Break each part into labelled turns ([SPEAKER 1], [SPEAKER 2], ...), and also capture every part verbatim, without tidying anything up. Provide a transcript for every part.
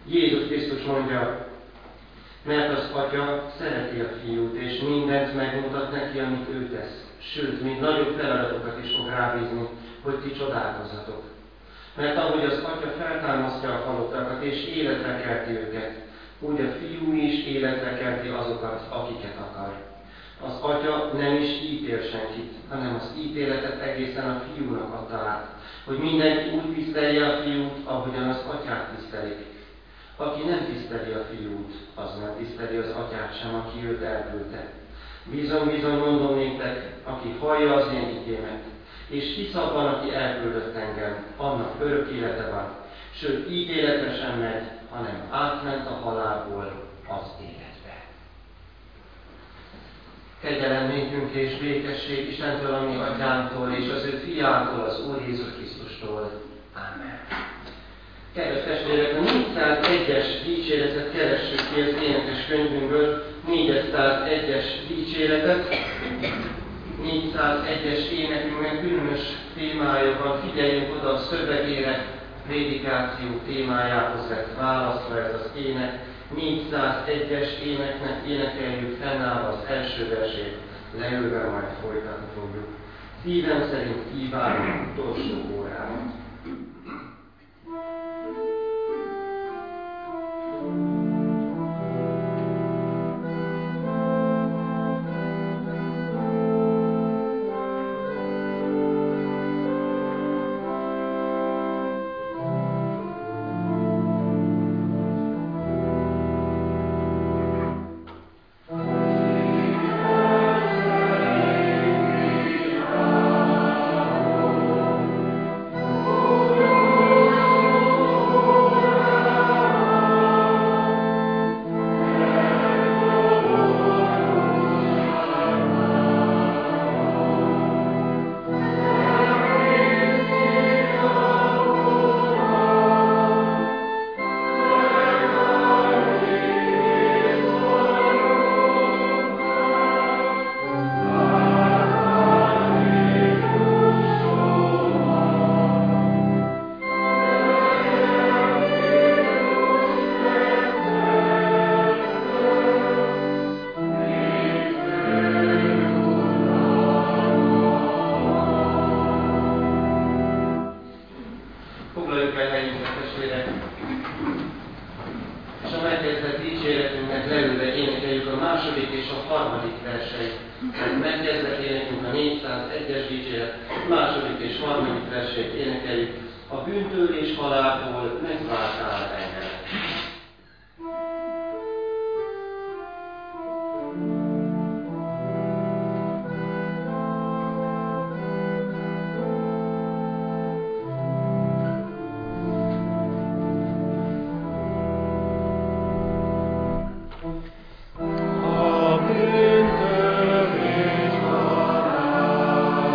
[SPEAKER 1] Jézus Krisztus mondja, mert az Atya szereti a Fiút, és mindent megmutat neki, amit ő tesz. Sőt, még nagyobb feladatokat is fog rábízni, hogy ti csodálkozzatok. Mert ahogy az Atya feltámasztja a halottakat, és életre kelti őket, úgy a Fiú is életre kelti azokat, akiket akar. Az Atya nem is ítél senkit, hanem az ítéletet egészen a Fiúnak adta át, hogy mindenki úgy tisztelje a Fiút, ahogyan az Atyát tisztelik. Aki nem tiszteli a Fiút, az nem tiszteli az Atyát sem, aki őt elküldte. Bizony, bizony mondom néktek, aki hallja az én igémet, és hisz abban, aki elküldött engem, annak örök élete van, sőt ítéletre sem megy, hanem átment a halálból az életbe. Kegyelem nékünk és békesség Istentől, ami Atyánktól, és az ő Fiától, az Úr Jézus Krisztustól. Ámen. Kedves testvérek, a négyszázegyes dicséretet keressük ki az énekes könyvünkből, négyszázegyes dicséretet. négyszázegyes énekünknek különös témája van, figyeljünk oda a szövegére, prédikáció témájához lett választva ez az ének. négyszázegyes éneknek énekeljük fennállva az első versét, leülve majd folytatni fogjuk. Szívem szerint kívánom utolsó órámat.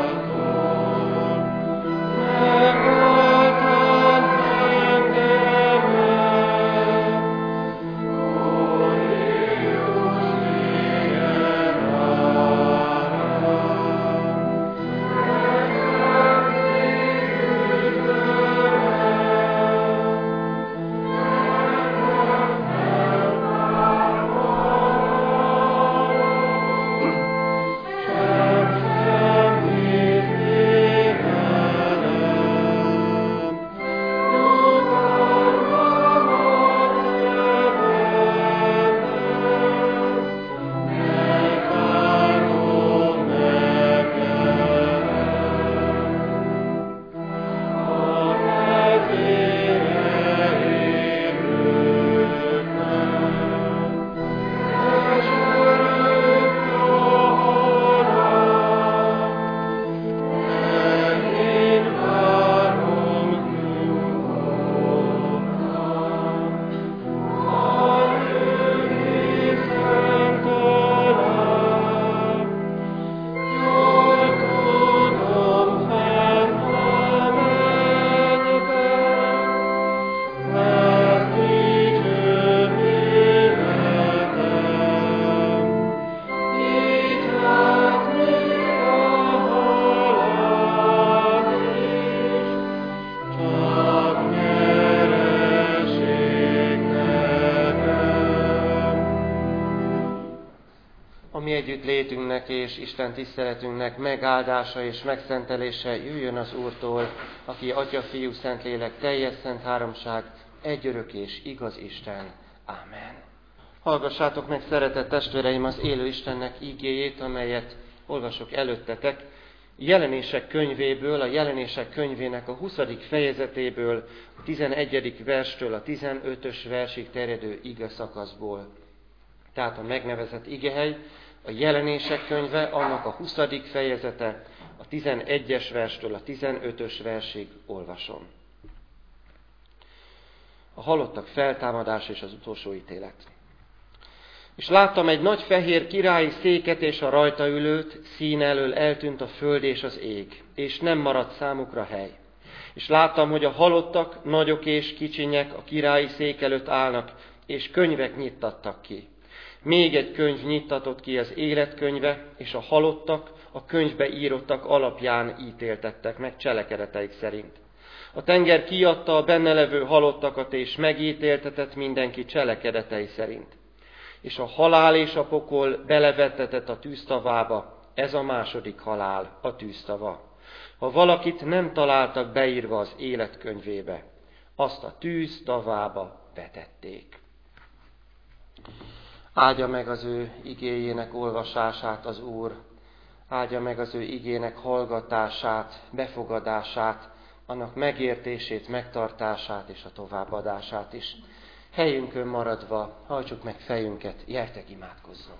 [SPEAKER 2] Amen.
[SPEAKER 1] együttlétünknek és Isten tiszteletünknek megáldása és megszentelése jöjjön az Úrtól, aki Atya, Fiú, Szentlélek, teljes szent háromság, egy örök és igaz Isten. Ámen. Hallgassátok meg, szeretett testvéreim, az élő Istennek ígéjét, amelyet olvasok előttetek. Jelenések könyvéből, a Jelenések könyvének a huszadik fejezetéből, a tizenegyedik verstől a tizenötös versig terjedő ige szakaszból. Tehát a megnevezett igehely, a Jelenések könyve, annak a huszadik fejezete, a tizenegyes verstől a tizenötös versig olvasom. A halottak feltámadás és az utolsó ítélet. És láttam egy nagy fehér királyi széket és a rajta ülőt, szín elől eltűnt a föld és az ég, és nem maradt számukra hely. És láttam, hogy a halottak, nagyok és kicsinyek a királyi szék előtt állnak, és könyvek nyittattak ki. Még egy könyv nyittatott ki, az életkönyve, és a halottak a könyvbe írottak alapján ítéltettek meg cselekedeteik szerint. A tenger kiadta a benne levő halottakat, és megítéltetett mindenki cselekedetei szerint. És a halál és a pokol belevettetett a tűztavába, ez a második halál, a tűztava. Ha valakit nem találtak beírva az életkönyvébe, azt a tűztavába vetették. Áldja meg az ő igéjének olvasását az Úr, áldja meg az ő igének hallgatását, befogadását, annak megértését, megtartását és a továbbadását is. Helyünkön maradva, hajtsuk meg fejünket, gyertek imádkozzunk.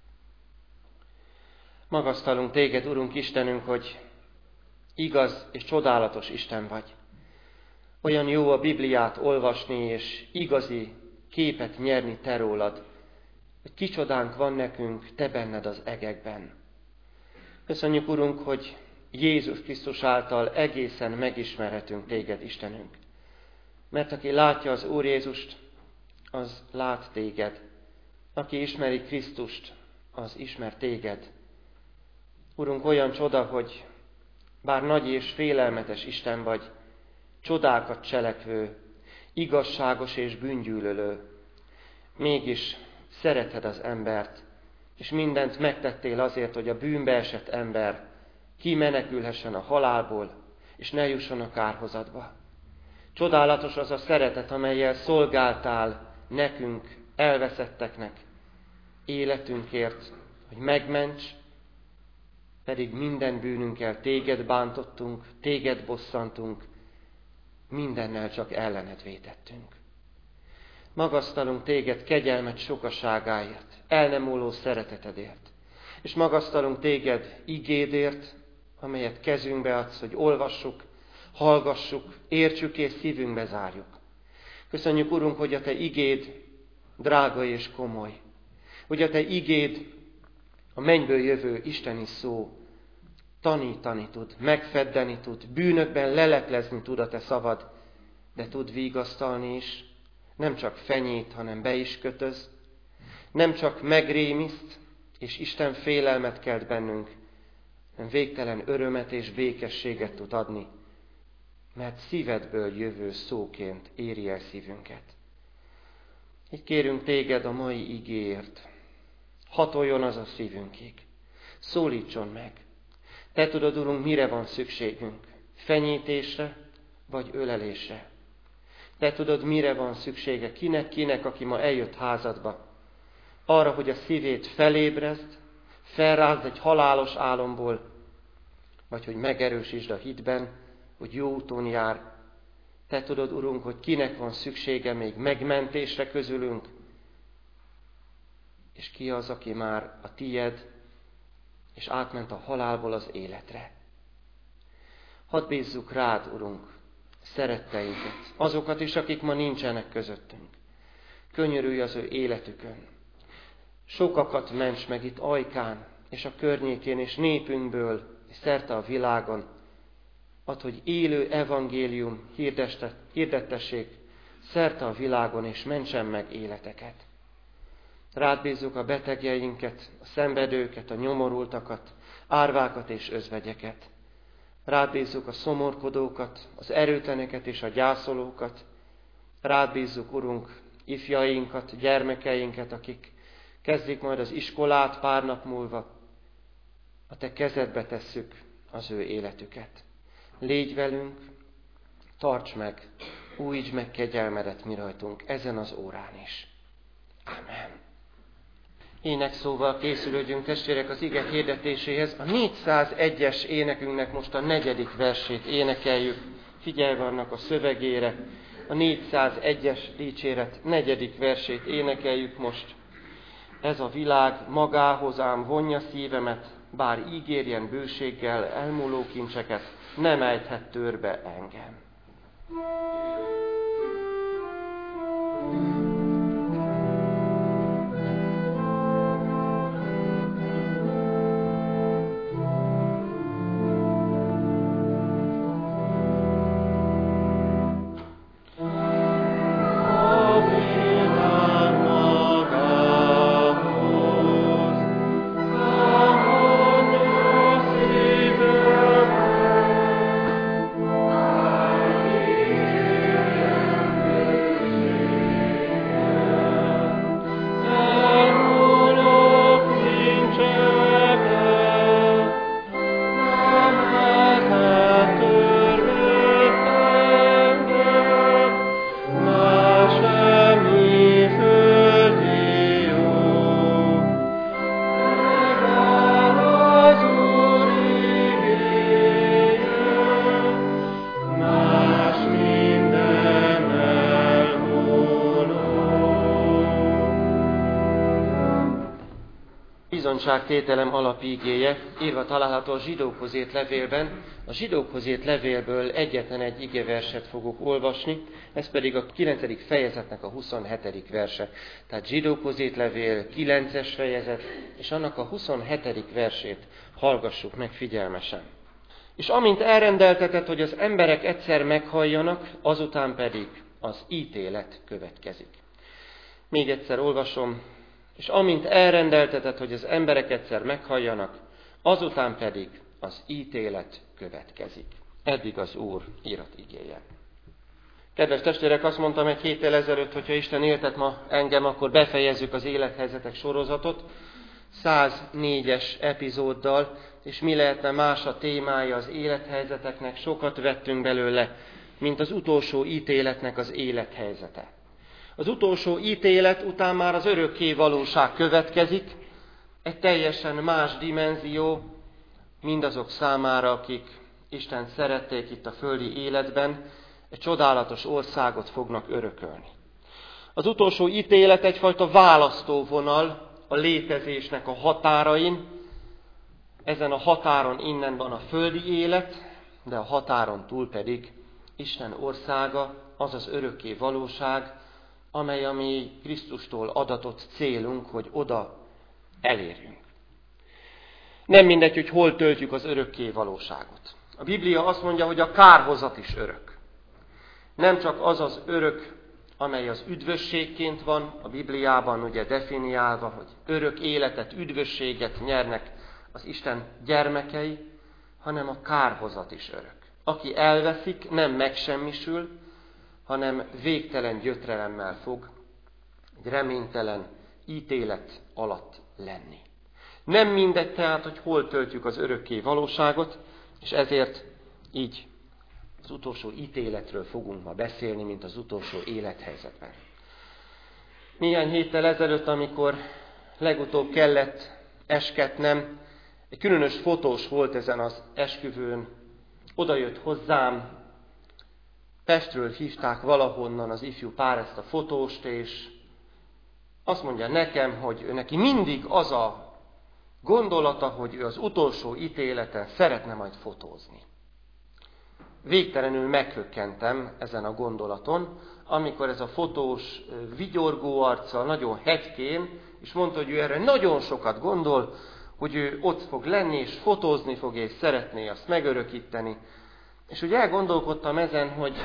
[SPEAKER 1] Magasztalunk téged, Urunk Istenünk, hogy igaz és csodálatos Isten vagy. Olyan jó a Bibliát olvasni és igazi képet nyerni te rólad, hogy kicsodánk van nekünk, te benned az egekben. Köszönjük, Urunk, hogy Jézus Krisztus által egészen megismerhetünk téged, Istenünk. Mert aki látja az Úr Jézust, az lát téged. Aki ismeri Krisztust, az ismer téged. Urunk, olyan csoda, hogy bár nagy és félelmetes Isten vagy, csodákat cselekvő, igazságos és bűngyűlölő, mégis szereted az embert, és mindent megtettél azért, hogy a bűnbe esett ember kimenekülhessen a halálból, és ne jusson a kárhozatba. Csodálatos az a szeretet, amellyel szolgáltál nekünk, elveszetteknek, életünkért, hogy megments, pedig minden bűnünkkel téged bántottunk, téged bosszantunk, mindennel csak ellened vétettünk. Magasztalunk téged kegyelmed sokaságáért, el nem múló szeretetedért, és magasztalunk téged igédért, amelyet kezünkbe adsz, hogy olvassuk, hallgassuk, értsük és szívünkbe zárjuk. Köszönjük, Urunk, hogy a te igéd drága és komoly, hogy a te igéd a mennyből jövő isteni szó, tanítani tud, megfeddeni tud, bűnökben leleplezni tud a te szavad, de tud vigasztalni is, nem csak fenyít, hanem be is kötöz, nem csak megrémiszt, és Isten félelmet kelt bennünk, hanem végtelen örömet és békességet tud adni, mert szívedből jövő szóként éri el szívünket. Így kérünk téged a mai igéért, hatoljon az a szívünkig, szólítson meg. Te tudod, Urunk, mire van szükségünk, fenyítésre vagy ölelésre. Te tudod, mire van szüksége, kinek-kinek, aki ma eljött házadba. Arra, hogy a szívét felébrezd, felrázd egy halálos álomból, vagy hogy megerősítsd a hitben, hogy jó úton jár. Te tudod, Urunk, hogy kinek van szüksége még megmentésre közülünk, és ki az, aki már a tied, és átment a halálból az életre. Hadd bízzuk rád, Urunk, szeretteinket, azokat is, akik ma nincsenek közöttünk. Könyörülj az ő életükön. Sokakat ments meg itt Ajkán, és a környékén, és népünkből, és szerte a világon. Add, hogy élő evangélium hirdettessék szerte a világon, és mentsen meg életeket. Rád bízzuk a betegjeinket, a szenvedőket, a nyomorultakat, árvákat és özvegyeket. Rád bízzuk a szomorkodókat, az erőtleneket és a gyászolókat. Rád bízzuk, Urunk, ifjainkat, gyermekeinket, akik kezdik majd az iskolát pár nap múlva. A te kezedbe tesszük az ő életüket. Légy velünk, tarts meg, újítsd meg kegyelmedet mi rajtunk ezen az órán is. Amen. Énekszóval készülődjünk, testvérek, az ige hirdetéséhez. A négyszázegyes énekünknek most a negyedik versét énekeljük. Figyelj vannak a szövegére. A négyszázegyes dicséret negyedik versét énekeljük most. Ez a világ magához ám vonja szívemet, bár ígérjen bőséggel elmúló kincseket, nem ejthet törbe engem. Bizonyságtételem alapigéje írva található a Zsidókhoz írt levélben. A Zsidókhoz írt levélből egyetlen egy igeverset fogok olvasni, ez pedig a kilencedik fejezetnek a huszonhetedik verse. Tehát Zsidókhoz írt levél kilences fejezet, és annak a huszonhetedik versét hallgassuk meg figyelmesen. És amint elrendeltetett, hogy az emberek egyszer meghalljanak, azután pedig az ítélet következik. Még egyszer olvasom. És amint elrendeltetett, hogy az emberek egyszer meghalljanak, azután pedig az ítélet következik. Eddig az Úr íratigéje. Kedves testvérek, azt mondtam egy héttel ezelőtt, hogyha Isten éltet ma engem, akkor befejezzük az élethelyzetek sorozatot száznégyes epizóddal, és mi lehetne más a témája az élethelyzeteknek, sokat vettünk belőle, mint az utolsó ítéletnek az élethelyzete. Az utolsó ítélet után már az örökké valóság következik, egy teljesen más dimenzió mindazok számára, akik Istent szerették itt a földi életben, egy csodálatos országot fognak örökölni. Az utolsó ítélet egyfajta választóvonal a létezésnek a határain, ezen a határon innen van a földi élet, de a határon túl pedig Isten országa, az az örökké valóság, amely a mi Krisztustól adatott célunk, hogy oda elérjünk. Nem mindegy, hogy hol töltjük az örökké valóságot. A Biblia azt mondja, hogy a kárhozat is örök. Nem csak az az örök, amely az üdvösségként van, a Bibliában ugye definiálva, hogy örök életet, üdvösséget nyernek az Isten gyermekei, hanem a kárhozat is örök. Aki elveszik, nem megsemmisül, hanem végtelen gyötrelemmel fog egy reménytelen ítélet alatt lenni. Nem mindegy tehát, hogy hol töltjük az örökké valóságot, és ezért így az utolsó ítéletről fogunk ma beszélni, mint az utolsó élethelyzetben. Néhány héttel ezelőtt, amikor legutóbb kellett esketnem, egy különös fotós volt ezen az esküvőn, oda jött hozzám, Pestről hívták valahonnan az ifjú pár ezt a fotóst, és azt mondja nekem, hogy ő neki mindig az a gondolata, hogy ő az utolsó ítéleten szeretne majd fotózni. Végtelenül meghökkentem ezen a gondolaton, amikor ez a fotós vigyorgó arccal, nagyon hegykén, és mondta, hogy ő erre nagyon sokat gondol, hogy ő ott fog lenni, és fotózni fog, és szeretné azt megörökíteni. És úgy elgondolkodtam ezen, hogy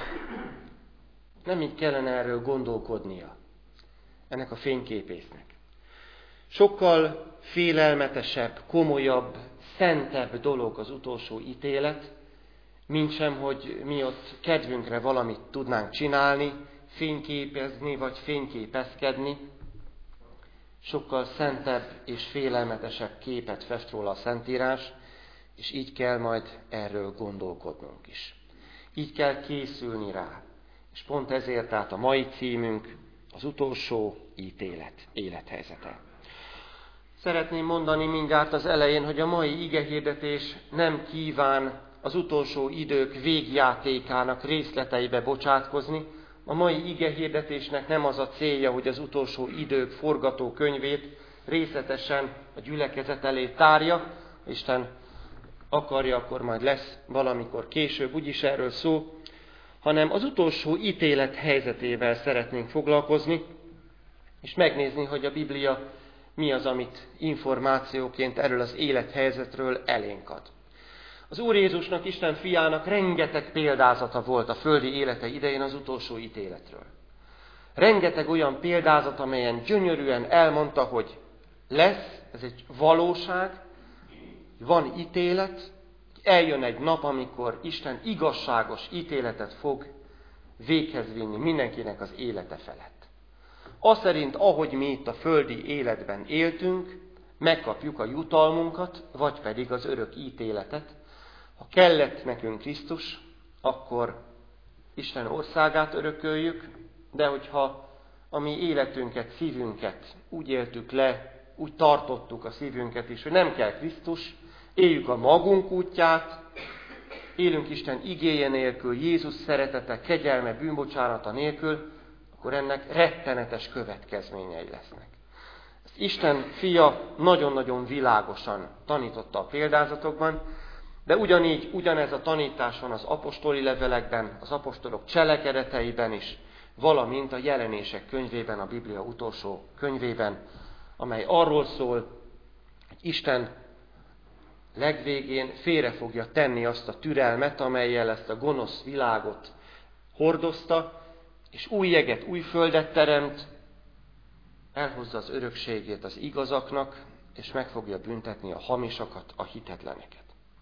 [SPEAKER 1] nem így kellene erről gondolkodnia, ennek a fényképésznek. Sokkal félelmetesebb, komolyabb, szentebb dolog az utolsó ítélet, mintsem, hogy mi ott kedvünkre valamit tudnánk csinálni, fényképezni vagy fényképezkedni. sokkal szentebb és félelmetesebb képet fest róla a Szentírás, és így kell majd erről gondolkodnunk is. Így kell készülni rá. És pont ezért tehát a mai címünk az utolsó ítélet, élethelyzete. Szeretném mondani mindjárt az elején, hogy a mai igehirdetés nem kíván az utolsó idők végjátékának részleteibe bocsátkozni. A mai igehirdetésnek nem az a célja, hogy az utolsó idők forgatókönyvét részletesen a gyülekezet elé tárja. Isten akarja, akkor majd lesz valamikor később, úgyis erről szó, hanem az utolsó ítélet helyzetével szeretnénk foglalkozni, és megnézni, hogy a Biblia mi az, amit információként erről az élethelyzetről elénk ad. Az Úr Jézusnak, Isten fiának rengeteg példázata volt a földi élete idején az utolsó ítéletről. Rengeteg olyan példázat, amelyen gyönyörűen elmondta, hogy lesz, ez egy valóság, van ítélet, eljön egy nap, amikor Isten igazságos ítéletet fog véghez vinni mindenkinek az élete felett. Az szerint, ahogy mi itt a földi életben éltünk, megkapjuk a jutalmunkat, vagy pedig az örök ítéletet. Ha kellett nekünk Krisztus, akkor Isten országát örököljük, de hogyha a mi életünket, szívünket úgy éltük le, úgy tartottuk a szívünket is, hogy nem kell Krisztus, éljük a magunk útját, élünk Isten igéje nélkül, Jézus szeretete, kegyelme, bűnbocsánata nélkül, akkor ennek rettenetes következményei lesznek. Ezt Isten fia nagyon-nagyon világosan tanította a példázatokban, de ugyanígy, ugyanez a tanítás van az apostoli levelekben, az apostolok cselekedeteiben is, valamint a Jelenések könyvében, a Biblia utolsó könyvében, amely arról szól, hogy Isten legvégén félre fogja tenni azt a türelmet, amellyel ezt a gonosz világot hordozta, és új jeget, új földet teremt, elhozza az örökségét az igazaknak, és meg fogja büntetni a hamisakat, a hitetleneket.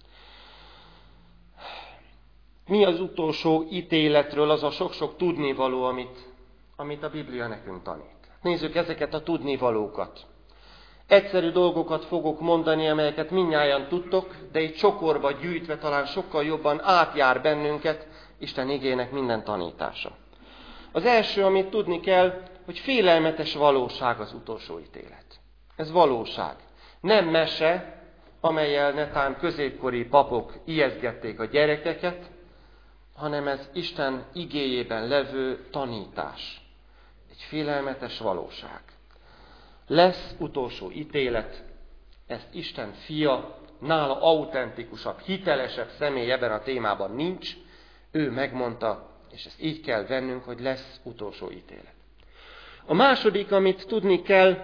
[SPEAKER 1] Mi az utolsó ítéletről az a sok-sok tudnivaló, amit, amit a Biblia nekünk tanít? Nézzük ezeket a tudnivalókat. Egyszerű dolgokat fogok mondani, amelyeket mindnyájan tudtok, de itt csokorba gyűjtve talán sokkal jobban átjár bennünket Isten igének minden tanítása. Az első, amit tudni kell, hogy félelmetes valóság az utolsó ítélet. Ez valóság. Nem mese, amellyel netán középkori papok ijesztgették a gyerekeket, hanem ez Isten igéjében levő tanítás. Egy félelmetes valóság. Lesz utolsó ítélet, ezt Isten fia, nála autentikusabb, hitelesebb személy ebben a témában nincs, ő megmondta, és ezt így kell vennünk, hogy lesz utolsó ítélet. A második, amit tudni kell,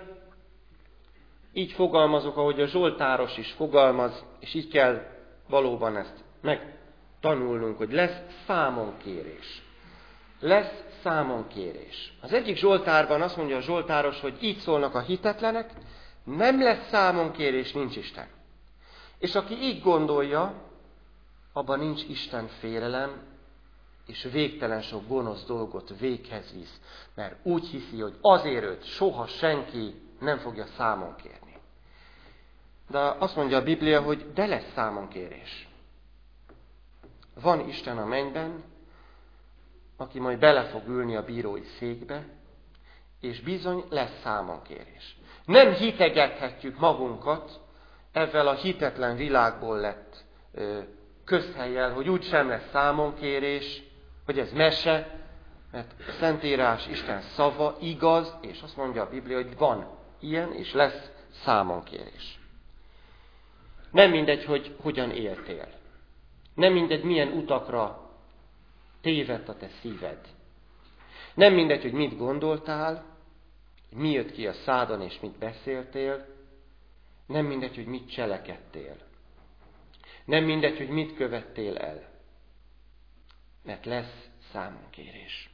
[SPEAKER 1] így fogalmazok, ahogy a Zsoltáros is fogalmaz, és így kell valóban ezt megtanulnunk, hogy lesz számonkérés. Lesz számonkérés. Az egyik Zsoltárban azt mondja a Zsoltáros, hogy így szólnak a hitetlenek, nem lesz számonkérés, nincs Isten. És aki így gondolja, abban nincs Isten félelem, és végtelen sok gonosz dolgot véghez visz, mert úgy hiszi, hogy azért őt soha senki nem fogja számon kérni. De azt mondja a Biblia, hogy de lesz számonkérés. Van Isten a mennyben, aki majd bele fog ülni a bírói székbe, és bizony lesz számonkérés. Nem hitegethetjük magunkat ezzel a hitetlen világból lett ö, közhellyel, hogy úgy sem lesz számonkérés, hogy ez mese, mert a Szentírás Isten szava igaz, és azt mondja a Biblia, hogy van ilyen, és lesz számonkérés. Nem mindegy, hogy hogyan éltél. Nem mindegy, milyen utakra tévedt a te szíved. Nem mindegy, hogy mit gondoltál, mi jött ki a szádon, és mit beszéltél. Nem mindegy, hogy mit cselekedtél. Nem mindegy, hogy mit követtél el. Mert lesz számonkérés.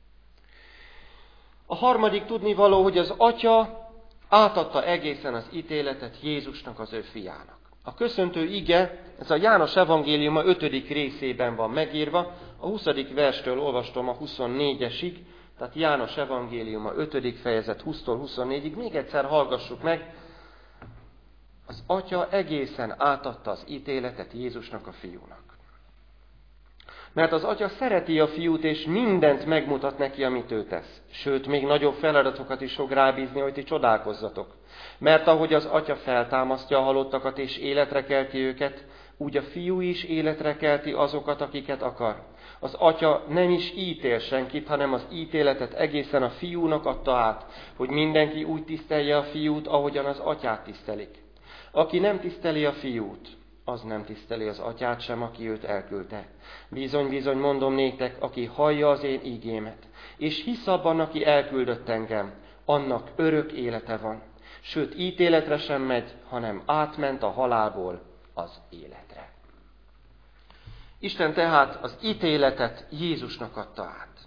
[SPEAKER 1] A harmadik tudnivaló, hogy az Atya átadta egészen az ítéletet Jézusnak, az ő fiának. A köszöntő ige, ez a János evangélium a ötödik részében van megírva, a huszadik verstől olvastam a huszonnégyesig, Tehát János evangéliuma ötödik fejezet húsztól huszonnégyig, még egyszer hallgassuk meg. Az Atya egészen átadta az ítéletet Jézusnak, a Fiúnak. Mert az Atya szereti a Fiút, és mindent megmutat neki, amit ő tesz. Sőt, még nagyobb feladatokat is fog rábízni, hogy ti csodálkozzatok. Mert ahogy az Atya feltámasztja a halottakat, és életre kelti őket, úgy a Fiú is életre kelti azokat, akiket akar. Az Atya nem is ítél senkit, hanem az ítéletet egészen a Fiúnak adta át, hogy mindenki úgy tisztelje a Fiút, ahogyan az Atyát tisztelik. Aki nem tiszteli a Fiút, az nem tiszteli az Atyát sem, aki őt elküldte. Bizony, bizony, mondom néktek, aki hallja az én ígémet, és hisz abban, aki elküldött engem, annak örök élete van. Sőt, ítéletre sem megy, hanem átment a halálból az életre. Isten tehát az ítéletet Jézusnak adta át.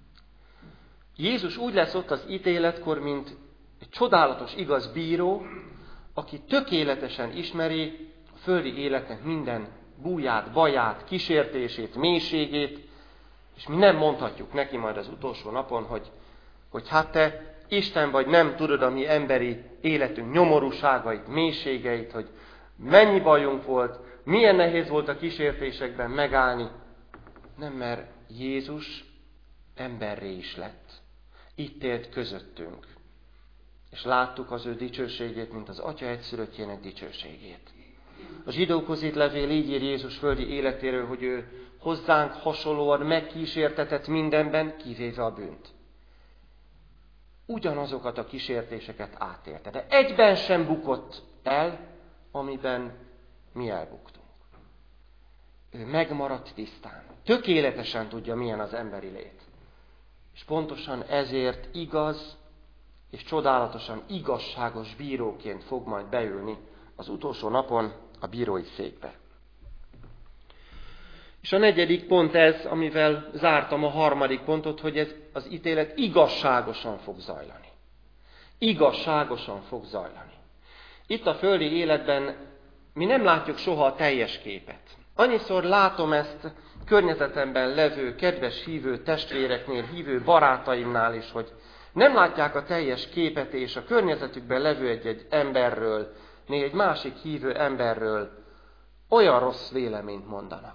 [SPEAKER 1] Jézus úgy lesz ott az ítéletkor, mint egy csodálatos, igaz bíró, aki tökéletesen ismeri a földi életnek minden búját, baját, kísértését, mélységét, és mi nem mondhatjuk neki majd az utolsó napon, hogy, hogy hát te Isten vagy, nem tudod a mi emberi életünk nyomorúságait, mélységeit, hogy mennyi bajunk volt, milyen nehéz volt a kísértésekben megállni. Nem, mert Jézus emberré is lett. Itt élt közöttünk. És láttuk az ő dicsőségét, mint az Atya egyszülöttjének dicsőségét. A zsidókhoz írt levél így ír Jézus földi életéről, hogy ő hozzánk hasonlóan megkísértetett mindenben, kivéve a bűnt. Ugyanazokat a kísértéseket átélte, de egyben sem bukott el, amiben mi elbuktunk. Ő megmaradt tisztán. Tökéletesen tudja, milyen az emberi lét. És pontosan ezért igaz és csodálatosan igazságos bíróként fog majd beülni az utolsó napon a bírói székbe. És a negyedik pont ez, amivel zártam a harmadik pontot, hogy ez az ítélet igazságosan fog zajlani. Igazságosan fog zajlani. Itt a földi életben mi nem látjuk soha a teljes képet. Annyiszor látom ezt környezetemben levő, kedves hívő testvéreknél, hívő barátaimnál is, hogy nem látják a teljes képet, és a környezetükben levő egy-egy emberről, még egy másik hívő emberről olyan rossz véleményt mondanak.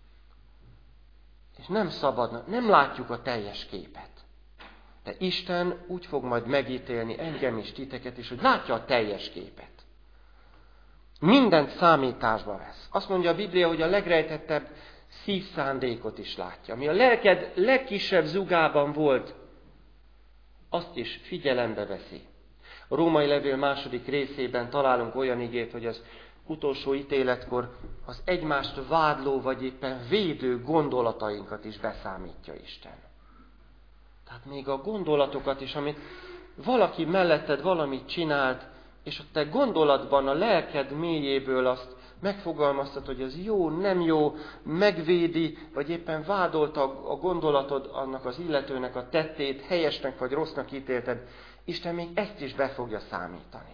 [SPEAKER 1] És nem szabadna, nem látjuk a teljes képet. De Isten úgy fog majd megítélni engem és titeket is, hogy látja a teljes képet. Mindent számításba vesz. Azt mondja a Biblia, hogy a legrejtettebb szívszándékot is látja. Ami a lelked legkisebb zugában volt, azt is figyelembe veszi. A római levél második részében találunk olyan igét, hogy az utolsó ítéletkor az egymást vádló vagy éppen védő gondolatainkat is beszámítja Isten. Tehát még a gondolatokat is, amit valaki melletted valamit csinált, és a te gondolatban, a lelked mélyéből azt megfogalmaztad, hogy ez jó, nem jó, megvédi, vagy éppen vádolta a gondolatod annak az illetőnek a tettét, helyesnek vagy rossznak ítélted, Isten még ezt is be fogja számítani.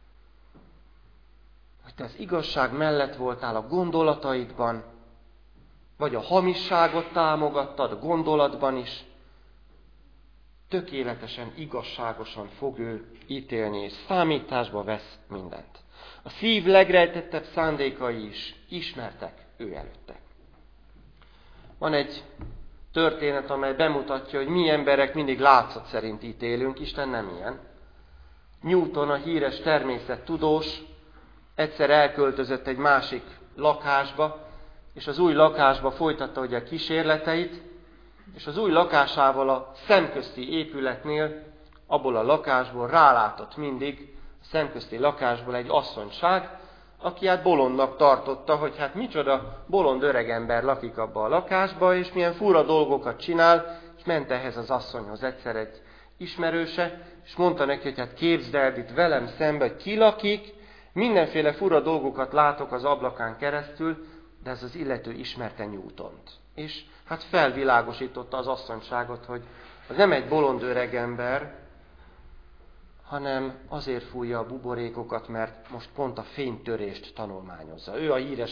[SPEAKER 1] Hogy te az igazság mellett voltál a gondolataidban, vagy a hamisságot támogattad a gondolatban is, tökéletesen, igazságosan fog ő ítélni, és számításba vesz mindent. A szív legrejtettebb szándékai is ismertek ő előtte. Van egy történet, amely bemutatja, hogy mi emberek mindig látszat szerint ítélünk, Isten nem ilyen. Newton, a híres természettudós, egyszer elköltözött egy másik lakásba, és az új lakásba folytatta ugye a kísérleteit, és az új lakásával a szemközti épületnél, abból a lakásból rálátott mindig, a szemközti lakásból egy asszonyság, aki hát bolondnak tartotta, hogy hát micsoda bolond öregember lakik abba a lakásba, és milyen fura dolgokat csinál, és ment ehhez az asszonyhoz egyszer egy ismerőse, és mondta neki, hogy hát képzeld el itt velem szembe, hogy ki lakik, mindenféle fura dolgokat látok az ablakán keresztül, de ez az illető ismerte Newtont. És hát felvilágosította az asszonyságot, hogy az nem egy bolond öregember, hanem azért fújja a buborékokat, mert most pont a fénytörést tanulmányozza. Ő a híres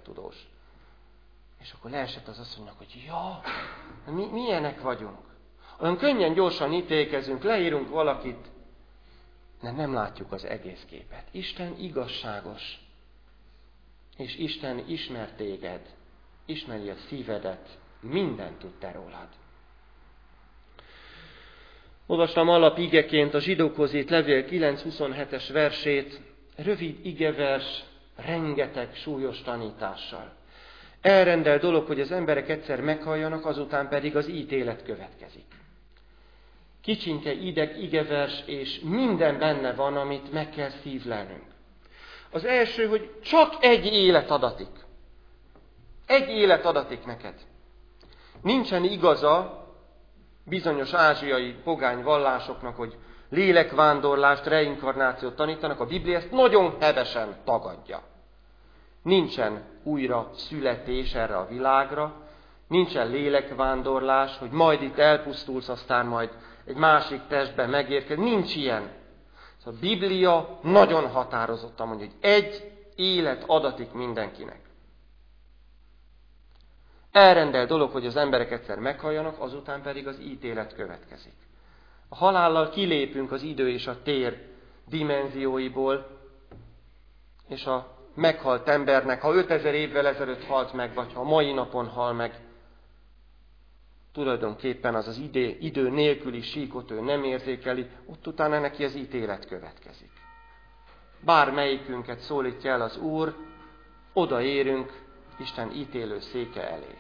[SPEAKER 1] természettudós. És akkor leesett az asszonynak, hogy ja, mi, milyenek vagyunk. Olyan könnyen, gyorsan ítélkezünk, leírunk valakit, de nem látjuk az egész képet. Isten igazságos, és Isten ismer téged, ismeri a szívedet, mindent tud te rólad. Olvastam alapigeként a Zsidókhoz írt levél kilenc huszonhetes versét, rövid igevers, rengeteg súlyos tanítással. Elrendel dolog, hogy az emberek egyszer meghalljanak, azután pedig az ítélet következik. Kicsinke ideg igevers, és minden benne van, amit meg kell szívlelnünk. Az első, hogy csak egy élet adatik. Egy élet adatik neked. Nincsen igaza bizonyos ázsiai pogány vallásoknak, hogy lélekvándorlást, reinkarnációt tanítanak. A Biblia ezt nagyon hevesen tagadja. Nincsen újra születés erre a világra, nincsen lélekvándorlás, hogy majd itt elpusztulsz, aztán majd egy másik testben megérkez. Nincs ilyen. Szóval a Biblia nagyon határozottan mondja, hogy egy élet adatik mindenkinek. Elrendel dolog, hogy az emberek egyszer meghalljanak, azután pedig az ítélet következik. A halállal kilépünk az idő és a tér dimenzióiból, és a meghalt embernek, ha ötezer évvel ezelőtt halt meg, vagy ha a mai napon hal meg, tulajdonképpen az az idő, idő nélküli síkot ő nem érzékeli, ott utána neki az ítélet következik. Bármelyikünket szólítja el az Úr, odaérünk Isten ítélő széke elé.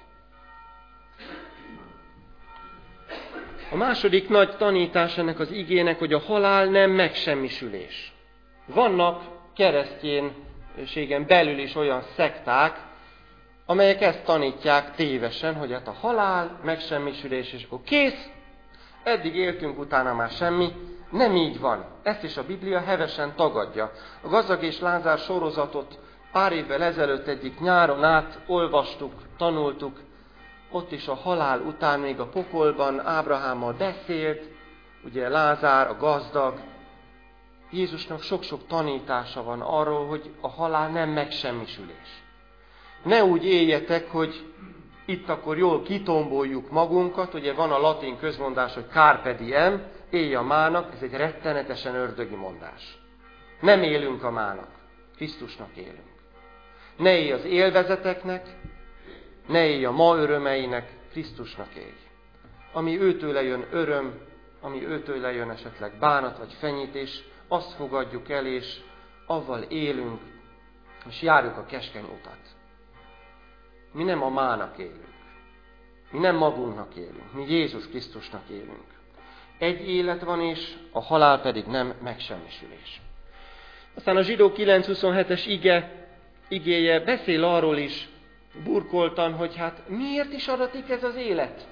[SPEAKER 1] A második nagy tanítás ennek az igének, hogy a halál nem megsemmisülés. Vannak kereszténységen belül is olyan szekták, amelyek ezt tanítják tévesen, hogy hát a halál, megsemmisülés, és akkor kész, eddig éltünk, utána már semmi. Nem így van. Ezt is a Biblia hevesen tagadja. A Gazdag és Lázár sorozatot pár évvel ezelőtt egyik nyáron át olvastuk, tanultuk. Ott is a halál után még a pokolban Ábrahámmal beszélt, ugye Lázár, a gazdag. Jézusnak sok-sok tanítása van arról, hogy a halál nem megsemmisülés. Ne úgy éljetek, hogy itt akkor jól kitomboljuk magunkat, ugye van a latin közmondás, hogy carpe diem, élj a mának, ez egy rettenetesen ördögi mondás. Nem élünk a mának, Krisztusnak élünk. Ne élj az élvezeteknek, ne élj a ma örömeinek, Krisztusnak élj. Ami őtőle jön öröm, ami őtőle jön esetleg bánat vagy fenyítés, azt fogadjuk el, és avval élünk, és járjuk a keskeny utat. Mi nem a mának élünk. Mi nem magunknak élünk. Mi Jézus Krisztusnak élünk. Egy élet van, és a halál pedig nem megsemmisülés. Aztán a Zsidó kilenc huszonhetes ige, igéje beszél arról is burkoltan, hogy hát miért is adatik ez az élet?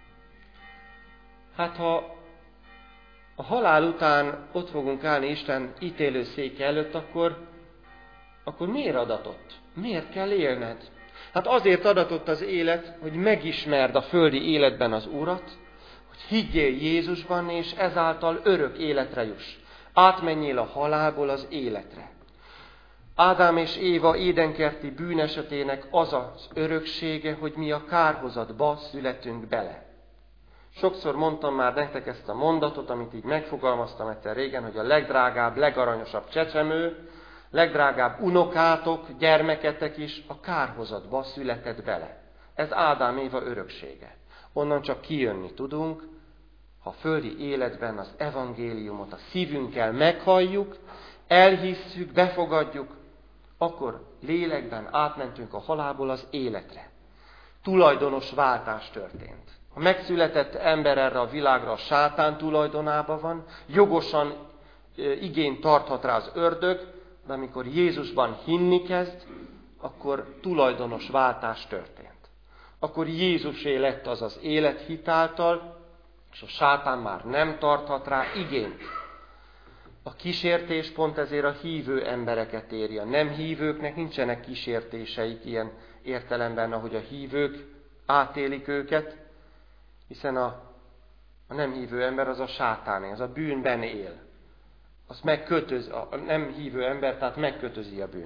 [SPEAKER 1] Hát ha a halál után ott fogunk állni Isten ítélőszéke előtt, akkor, akkor miért adatott? Miért kell élned? Hát azért adatott az élet, hogy megismerd a földi életben az Urat, hogy higgyél Jézusban, és ezáltal örök életre juss. Átmenjél a halálból az életre. Ádám és Éva édenkerti bűnesetének az az öröksége, hogy mi a kárhozatba születünk bele. Sokszor mondtam már nektek ezt a mondatot, amit így megfogalmaztam egyszer régen, hogy a legdrágább, legaranyosabb csecsemő, legdrágább unokátok, gyermeketek is a kárhozatba született bele. Ez Ádám Éva öröksége. Onnan csak kijönni tudunk, ha földi életben az evangéliumot a szívünkkel meghalljuk, elhisszük, befogadjuk, akkor lélekben átmentünk a halálból az életre. Tulajdonos váltás történt. A megszületett ember erre a világra a sátán tulajdonában van, jogosan igényt tarthat rá az ördög, de amikor Jézusban hinni kezd, akkor tulajdonos váltás történt. Akkor Jézusé lett az az élet hitáltal, és a sátán már nem tarthat rá igényt. A kísértés pont ezért a hívő embereket éri. A nem hívőknek nincsenek kísértéseik ilyen értelemben, ahogy a hívők átélik őket, hiszen a, a nem hívő ember az a sátáné, az a bűnben él. Azt megkötöz, a nem hívő ember, tehát megkötözi a bűn. A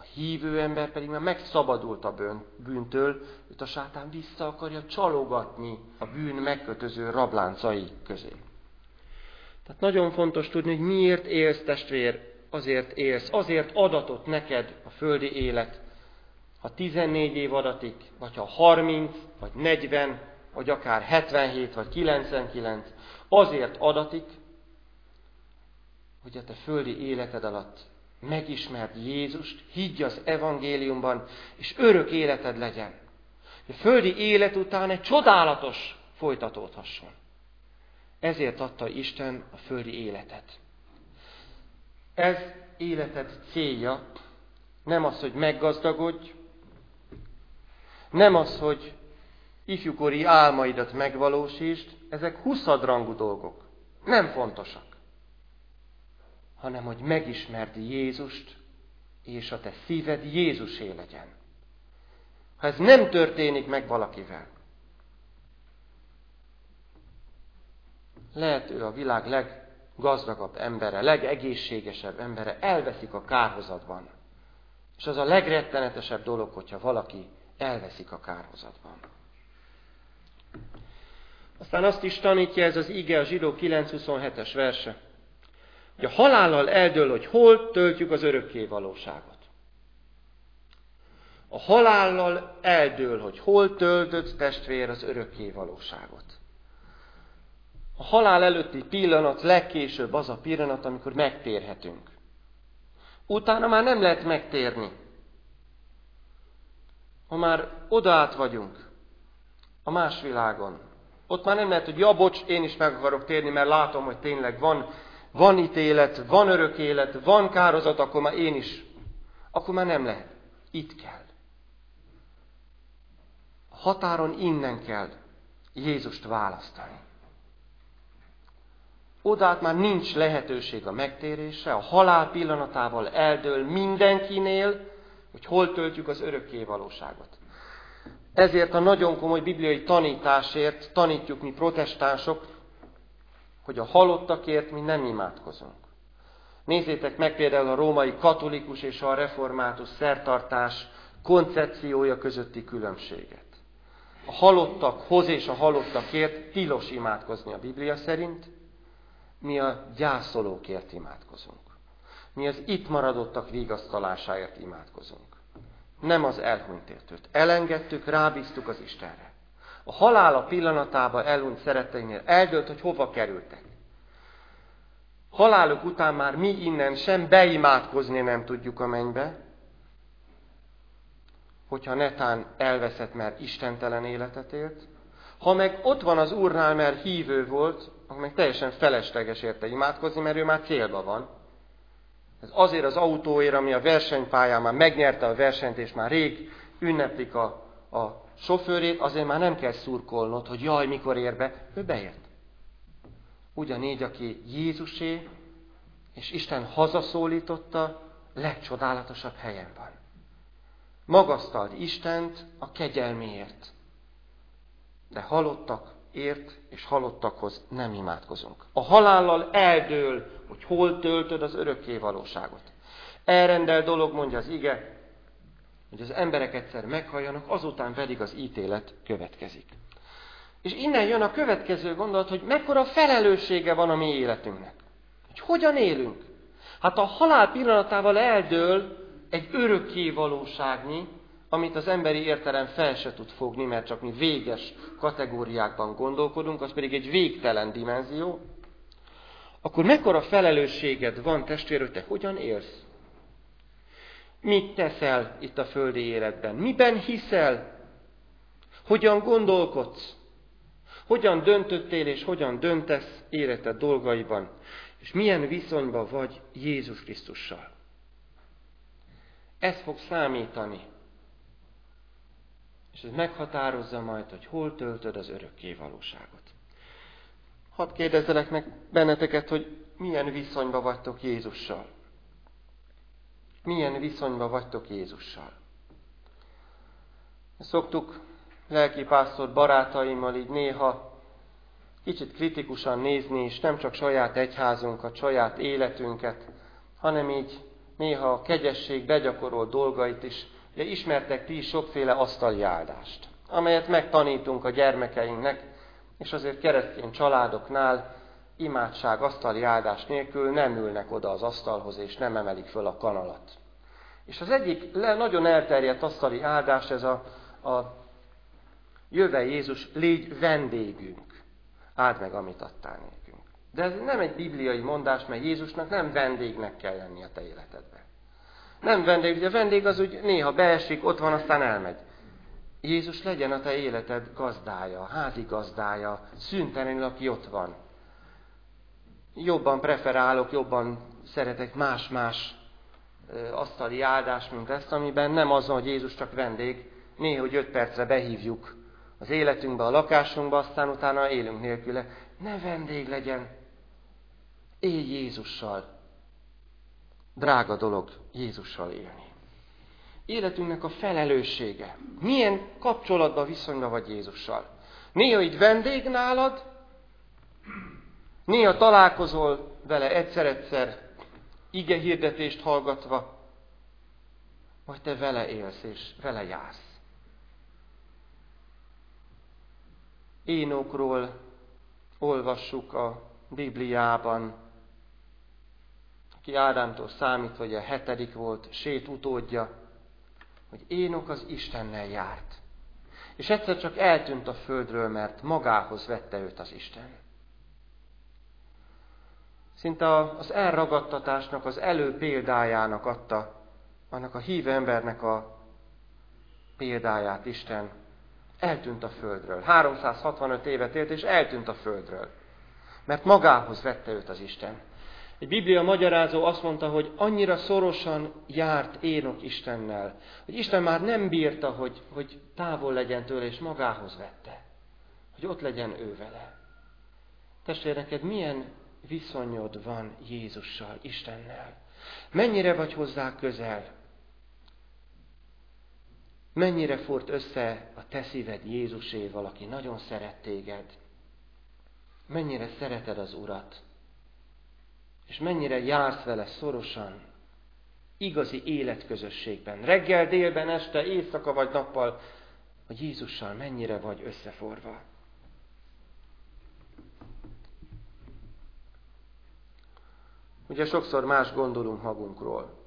[SPEAKER 2] hívő ember pedig már megszabadult a bűntől, őt a sátán vissza akarja csalogatni a bűn megkötöző rabláncai közé. Tehát nagyon fontos tudni, hogy miért élsz, testvér, azért élsz, azért adatot neked a földi élet. Ha tizennégy év adatik, vagy ha harminc, vagy negyven, vagy akár hetvenhét, vagy kilencvenkilenc, azért adatik, hogy a te földi életed alatt megismerd Jézust, higgy az evangéliumban, és örök életed legyen. A földi élet után egy csodálatos folytatódhasson. Ezért adta Isten a földi életet. Ez életed célja nem az, hogy meggazdagodj, nem az, hogy ifjúkori álmaidat megvalósítsd, ezek huszadrangú dolgok, nem fontosak, hanem hogy megismerd Jézust, és a te szíved Jézusé legyen. Ha ez nem történik meg valakivel, lehet ő a világ leggazdagabb embere, legegészségesebb embere, elveszik a kárhozatban. És az a legrettenetesebb dolog, hogyha valaki elveszik a kárhozatban. Aztán azt is tanítja ez az ige, a Zsidó kilenc huszonhetes verse, hogy a halállal eldől, hogy hol töltjük az örökké valóságot. A halállal eldől, hogy hol töltöd, testvér, az örökké valóságot. A halál előtti pillanat legkésőbb az a pillanat, amikor megtérhetünk. Utána már nem lehet megtérni. Ha már odaát vagyunk a más világon, ott már nem lehet, hogy ja, bocs, én is meg akarok térni, mert látom, hogy tényleg van, van ítélet, van örök élet, van kározat, akkor már én is. Akkor már nem lehet. Itt kell. A határon innen kell Jézust választani. Odát már nincs lehetőség a megtérésre, a halál pillanatával eldől mindenkinél, hogy hol töltjük az örökké valóságot. Ezért a nagyon komoly bibliai tanításért tanítjuk mi protestánsok, hogy a halottakért mi nem imádkozunk. Nézzétek meg például a római katolikus és a református szertartás koncepciója közötti különbséget. A halottakhoz és a halottakért tilos imádkozni a Biblia szerint, mi a gyászolókért imádkozunk. Mi az itt maradottak vigasztalásáért imádkozunk. Nem az elhunytért. Őt elengedtük, rábíztuk az Istenre. A halála pillanatában elhunyt szeretteinél eldőlt, hogy hova kerültek. Haláluk után már mi innen sem beimádkozni nem tudjuk a mennybe, hogyha netán elveszett, mert istentelen életet élt. Ha meg ott van az Úrnál, mert hívő volt, akkor meg teljesen felesleges érte imádkozni, mert ő már célba van. Ez azért az autóért, ami a versenypályán már megnyerte a versenyt, és már rég ünneplik a, a sofőrét, azért már nem kell szurkolnod, hogy jaj, mikor ér be, ő beért. Ugyanígy, aki Jézusé, és Isten hazaszólította, legcsodálatosabb helyen van. Magasztald Istent a kegyelméért, de halottakért és halottakhoz nem imádkozunk. A halállal eldől, hogy hol töltöd az örökké valóságot. Elrendel dolog, mondja az ige, hogy az emberek egyszer meghalljanak, azután pedig az ítélet következik. És innen jön a következő gondolat, hogy mekkora felelőssége van a mi életünknek. Hogy hogyan élünk? Hát a halál pillanatával eldől egy örökké valóságnyi, amit az emberi értelem fel se tud fogni, mert csak mi véges kategóriákban gondolkodunk, az pedig egy végtelen dimenzió, akkor mekkora felelősséged van, testvér, hogy te hogyan élsz? Mit teszel itt a földi életben? Miben hiszel? Hogyan gondolkodsz? Hogyan döntöttél és hogyan döntesz életed dolgaiban? És milyen viszonyban vagy Jézus Krisztussal? Ez fog számítani. És ez meghatározza majd, hogy hol töltöd az örökké valóságot. Hadd kérdezzelek meg benneteket, hogy milyen viszonyban vagytok Jézussal. Milyen viszonyban vagytok Jézussal. Szoktuk lelkipásztor barátaimmal így néha kicsit kritikusan nézni, és nem csak saját egyházunkat, saját életünket, hanem így néha a kegyesség begyakorolt dolgait is. Ugye ismertek ti is sokféle asztali áldást, amelyet megtanítunk a gyermekeinknek, és azért keresztény családoknál imádság, asztali áldás nélkül nem ülnek oda az asztalhoz, és nem emelik föl a kanalat. És az egyik nagyon elterjedt asztali áldás, ez a, a jöve Jézus, légy vendégünk, áld meg, amit adtál nékünk. De ez nem egy bibliai mondás, mert Jézusnak nem vendégnek kell lenni a te életedben. Nem vendég, ugye a vendég az úgy néha beesik, ott van, aztán elmegy. Jézus legyen a te életed gazdája, házi gazdája, szüntelenül, aki ott van. Jobban preferálok, jobban szeretek más-más asztali áldást, mint ezt, amiben nem az van, hogy Jézus csak vendég, néha, hogy öt percre behívjuk az életünkbe, a lakásunkba, aztán utána élünk nélküle. Ne vendég legyen, élj Jézussal. Drága dolog Jézussal élni. Életünknek a felelőssége. Milyen kapcsolatban, viszonyban vagy Jézussal? Néha így vendég nálad, néha találkozol vele egyszer-egyszer ige hirdetést hallgatva, vagy te vele élsz és vele jársz. Énokról olvassuk a Bibliában, aki Ádámtól számít, vagy a hetedik volt, Sét utódja, hogy Énok az Istennel járt. És egyszer csak eltűnt a földről, mert magához vette őt az Isten. Szinte az elragadtatásnak, az előpéldájának adta, annak a hívő embernek a példáját Isten. Eltűnt a földről. háromszázhatvanöt évet élt, és eltűnt a földről. Mert magához vette őt az Isten. Egy Biblia magyarázó azt mondta, hogy annyira szorosan járt Énok Istennel, hogy Isten már nem bírta, hogy, hogy távol legyen tőle, és magához vette. Hogy ott legyen ő vele. Testvér, neked milyen viszonyod van Jézussal, Istennel? Mennyire vagy hozzá közel? Mennyire fort össze a te szíved Jézuséval, aki nagyon szeret téged? Mennyire szereted az Urat? És mennyire jársz vele szorosan, igazi életközösségben, reggel, délben, este, éjszaka vagy nappal, hogy Jézussal mennyire vagy összeforva. Ugye sokszor más gondolunk magunkról.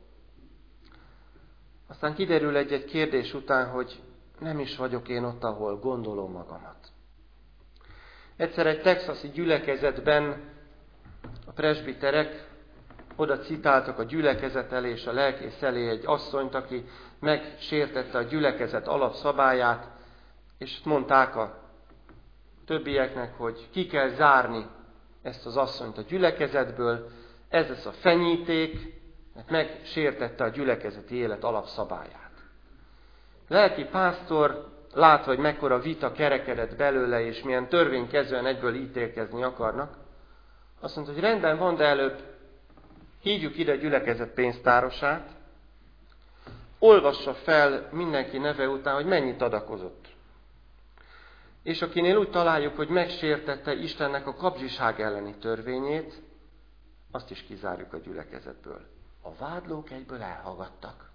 [SPEAKER 2] Aztán kiderül egy-egy kérdés után, hogy nem is vagyok én ott, ahol gondolom magamat. Egyszer egy texasi gyülekezetben a presbiterek oda citáltak a gyülekezet elé és a lelkész elé egy asszonyt, aki megsértette a gyülekezet alapszabályát, és mondták a többieknek, hogy ki kell zárni ezt az asszonyt a gyülekezetből, ez lesz a fenyíték, mert megsértette a gyülekezeti élet alapszabályát. Lelki pásztor látva, hogy mekkora vita kerekedett belőle, és milyen törvénykezően egyből ítélkezni akarnak, azt mondta, hogy rendben van, de előbb hívjuk ide a gyülekezet pénztárosát, olvassa fel mindenki neve után, hogy mennyit adakozott. És akinél úgy találjuk, hogy megsértette Istennek a kapzsiság elleni törvényét, azt is kizárjuk a gyülekezetből. A vádlók egyből elhallgattak.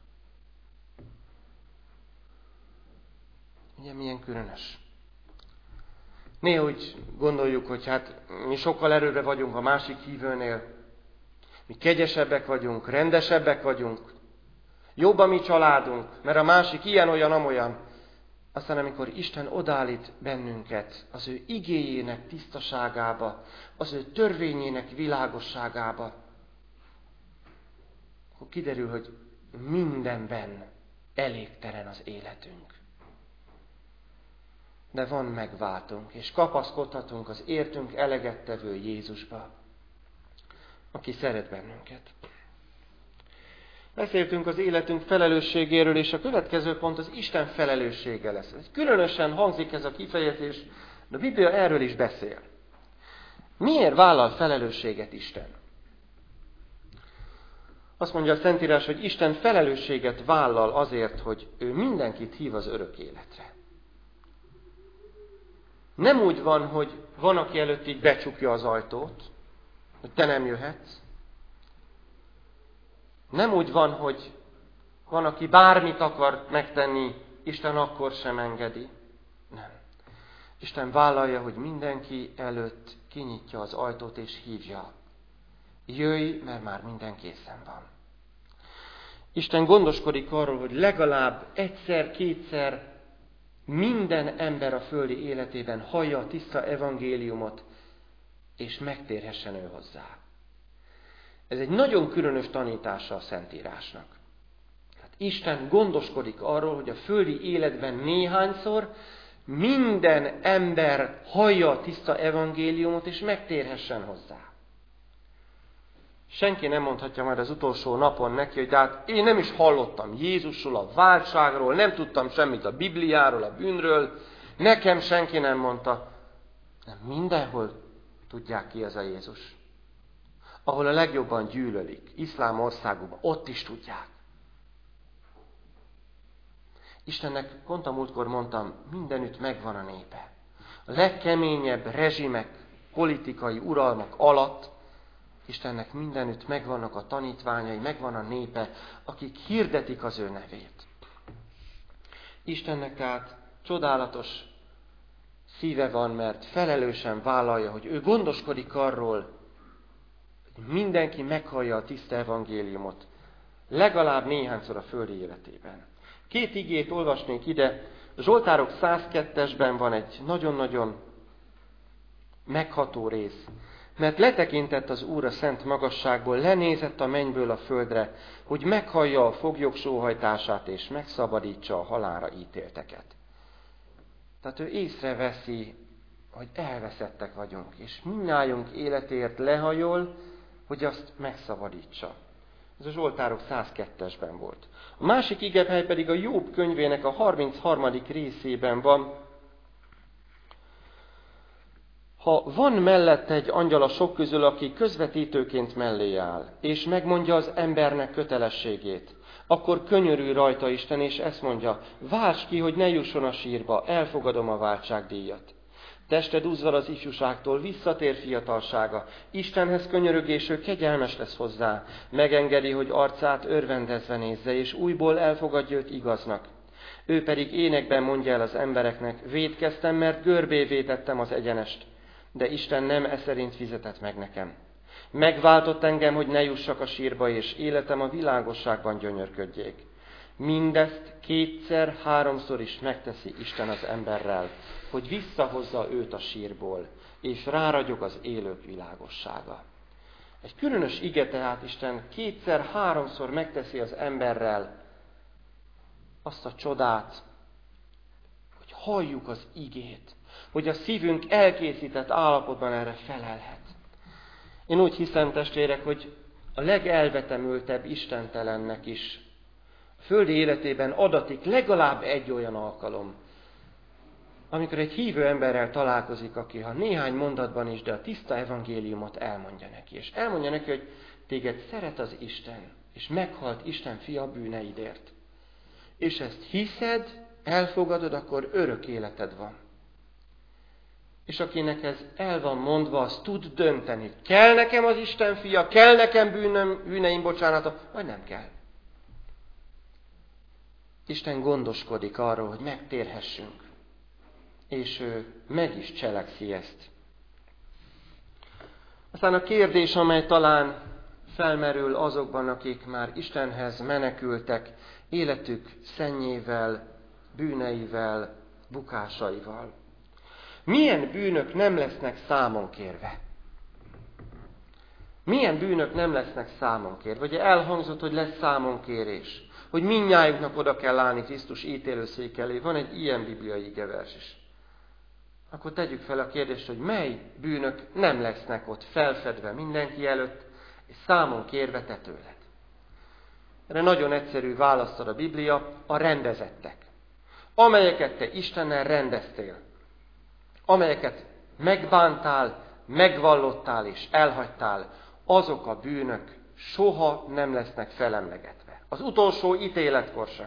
[SPEAKER 2] Ugye milyen különös. Néha úgy gondoljuk, hogy hát mi sokkal erőre vagyunk a másik hívőnél, mi kegyesebbek vagyunk, rendesebbek vagyunk, jobb a mi családunk, mert a másik ilyen-olyan, amolyan. Aztán amikor Isten odállít bennünket az ő igéjének tisztaságába, az ő törvényének világosságába, akkor kiderül, hogy mindenben elégtelen az életünk. De van megváltunk, és kapaszkodhatunk az értünk eleget tevő Jézusba, aki szeret bennünket. Beszéltünk az életünk felelősségéről, és a következő pont az Isten felelőssége lesz. Különösen hangzik ez a kifejezés, de a Biblia erről is beszél. Miért vállal felelősséget Isten? Azt mondja a Szentírás, hogy Isten felelősséget vállal azért, hogy ő mindenkit hív az örök életre. Nem úgy van, hogy van, aki előtt így becsukja az ajtót, hogy te nem jöhetsz, Nem úgy van, hogy van, aki bármit akar megtenni, Isten akkor sem engedi. Nem. Isten vállalja, hogy mindenki előtt kinyitja az ajtót és hívja. Jöjj, mert már minden készen van. Isten gondoskodik arról, hogy legalább egyszer-kétszer minden ember a földi életében hallja a tiszta evangéliumot, és megtérhessen ő hozzá. Ez egy nagyon különös tanítása a Szentírásnak. Tehát Isten gondoskodik arról, hogy a földi életben néhányszor minden ember hallja a tiszta evangéliumot, és megtérhessen hozzá. Senki nem mondhatja majd az utolsó napon neki, hogy de hát én nem is hallottam Jézusról, a váltságról, nem tudtam semmit a Bibliáról, a bűnről, nekem senki nem mondta. Nem, mindenhol tudják ki ez a Jézus. Ahol a legjobban gyűlölik, iszlám országokban, ott is tudják. Istennek pont a múltkor mondtam, mindenütt megvan a népe. A legkeményebb rezsimek, politikai uralmak alatt Istennek mindenütt megvannak a tanítványai, megvan a népe, akik hirdetik az ő nevét. Istennek tehát csodálatos szíve van, mert felelősen vállalja, hogy ő gondoskodik arról, hogy mindenki meghallja a tiszta evangéliumot, legalább néhányszor a földi életében. Két igét olvasnék ide. A Zsoltárok százkettesben van egy nagyon-nagyon megható rész. Mert letekintett az Úr a szent magasságból, lenézett a mennyből a földre, hogy meghallja a foglyok sóhajtását, és megszabadítsa a halálra ítélteket. Tehát ő észreveszi, hogy elveszettek vagyunk, és mindnyájunk életért lehajol, hogy azt megszabadítsa. Ez a Zsoltárok százkettesben volt. A másik igehely pedig a Jobb könyvének a harmincharmadik részében van. Ha van mellette egy angyal a sok közül, aki közvetítőként mellé áll, és megmondja az embernek kötelességét, akkor könyörül rajta Isten, és ezt mondja, válts ki, hogy ne jusson a sírba, elfogadom a váltságdíjat. Tested uzvar az ifjúságtól, visszatér fiatalsága, Istenhez könyörögéső kegyelmes lesz hozzá, megengedi, hogy arcát örvendezve nézze, és újból elfogadja őt igaznak. Ő pedig énekben mondja el az embereknek, vétkeztem, mert görbévé tettem az egyenest, de Isten nem e szerint fizetett meg nekem. Megváltott engem, hogy ne jussak a sírba, és életem a világosságban gyönyörködjék. Mindezt kétszer, háromszor is megteszi Isten az emberrel, hogy visszahozza őt a sírból, és ráragyog az élők világossága. Egy különös ige tehát Isten kétszer, háromszor megteszi az emberrel azt a csodát, hogy halljuk az igét, hogy a szívünk elkészített állapotban erre felelhet. Én úgy hiszem, testvérek, hogy a legelvetemültebb istentelennek is a földi életében adatik legalább egy olyan alkalom, amikor egy hívő emberrel találkozik, aki ha néhány mondatban is, de a tiszta evangéliumot elmondja neki. És elmondja neki, hogy téged szeret az Isten, és meghalt Isten fia bűneidért. És ezt hiszed, elfogadod, akkor örök életed van. És akinek ez el van mondva, az tud dönteni. Kell nekem az Isten fia, kell nekem bűnöm, bűneim bocsánata, vagy nem kell. Isten gondoskodik arról, hogy megtérhessünk. És ő meg is cselekszi ezt. Aztán a kérdés, amely talán felmerül azokban, akik már Istenhez menekültek, életük szennyével, bűneivel, bukásaival. Milyen bűnök nem lesznek számon kérve? Milyen bűnök nem lesznek számon kérve? Ugye elhangzott, hogy lesz számonkérés, hogy mindnyájunknak oda kell állni Krisztus ítélőszék elé. Van egy ilyen bibliai igevers is. Akkor tegyük fel a kérdést, hogy mely bűnök nem lesznek ott felfedve mindenki előtt, és számon kérve te tőled. Erre nagyon egyszerű választ ad a Biblia, a rendezettek. Amelyeket te Istennel rendeztél, amelyeket megbántál, megvallottál és elhagytál, azok a bűnök soha nem lesznek felemlegetve. Az utolsó ítéletkor sem.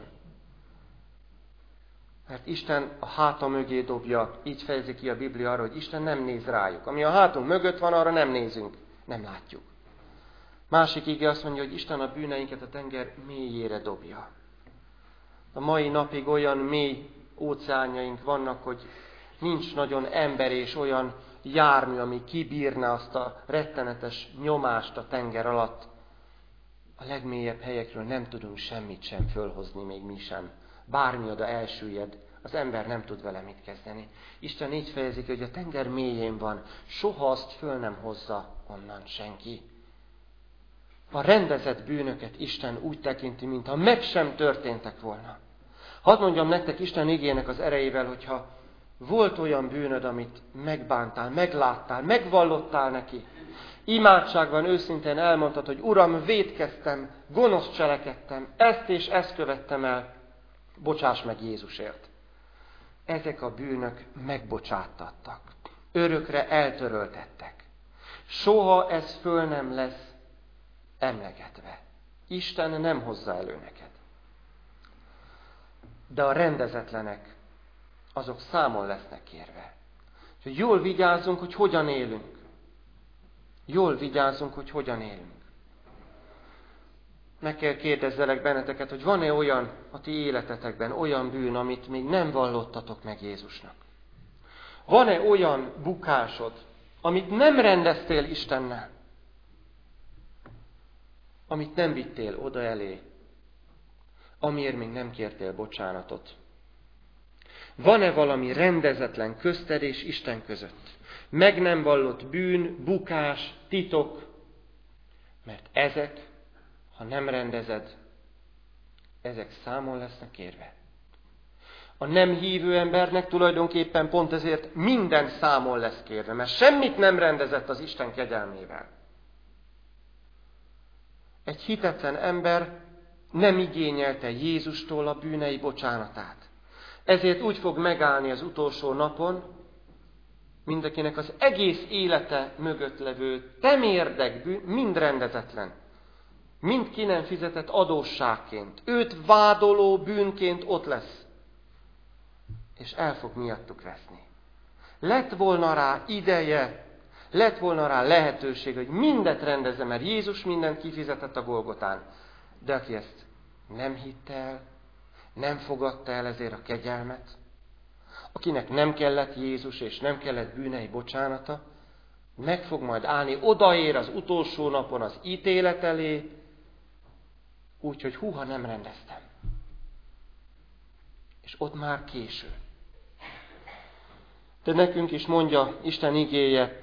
[SPEAKER 2] Mert Isten a háta mögé dobja, így fejezi ki a Biblia arra, hogy Isten nem néz rájuk. Ami a hátunk mögött van, arra nem nézünk, nem látjuk. Másik ige azt mondja, hogy Isten a bűneinket a tenger mélyére dobja. A mai napig olyan mély óceánjaink vannak, hogy nincs nagyon ember és olyan jármű, ami kibírna azt a rettenetes nyomást a tenger alatt. A legmélyebb helyekről nem tudunk semmit sem fölhozni, még mi sem. Bármi oda elsüllyed, az ember nem tud vele mit kezdeni. Isten így fejezik, hogy a tenger mélyén van, soha azt föl nem hozza onnan senki. A rendezett bűnöket Isten úgy tekinti, mintha meg sem történtek volna. Hadd mondjam nektek Isten igének az erejével, hogyha volt olyan bűnöd, amit megbántál, megláttál, megvallottál neki, imádságban őszintén elmondtad, hogy Uram, vétkeztem, gonosz cselekedtem, ezt és ezt követtem el, bocsáss meg Jézusért. Ezek a bűnök megbocsátattak, örökre eltöröltettek. Soha ez föl nem lesz emlegetve. Isten nem hozza elő neked. De a rendezetlenek, azok számon lesznek kérve. Úgyhogy jól vigyázzunk, hogy hogyan élünk. Jól vigyázzunk, hogy hogyan élünk. Meg kell kérdezzelek benneteket, hogy van-e olyan a ti életetekben, olyan bűn, amit még nem vallottatok meg Jézusnak? Van-e olyan bukásod, amit nem rendeztél Istennel? Amit nem vittél oda elé, amiért még nem kértél bocsánatot? Van-e valami rendezetlen közted és Isten között? Meg nem vallott bűn, bukás, titok? Mert ezek, ha nem rendezed, ezek számon lesznek kérve. A nem hívő embernek tulajdonképpen pont ezért minden számon lesz kérve, mert semmit nem rendezett az Isten kegyelmével. Egy hitetlen ember nem igényelte Jézustól a bűnei bocsánatát. Ezért úgy fog megállni az utolsó napon, mindenkinek az egész élete mögött levő temérdek bűn, mind rendezetlen. Mind ki nem fizetett adósságként, őt vádoló bűnként ott lesz. És el fog miattuk veszni. Lett volna rá ideje, lett volna rá lehetőség, hogy mindet rendezze, mert Jézus mindent kifizetett a Golgotán. De aki ezt nem hitte el, nem fogadta el ezért a kegyelmet, akinek nem kellett Jézus és nem kellett bűnei bocsánata, meg fog majd állni, odaér az utolsó napon az ítélet elé, úgyhogy húha nem rendeztem. És ott már késő. De nekünk is mondja Isten igéje,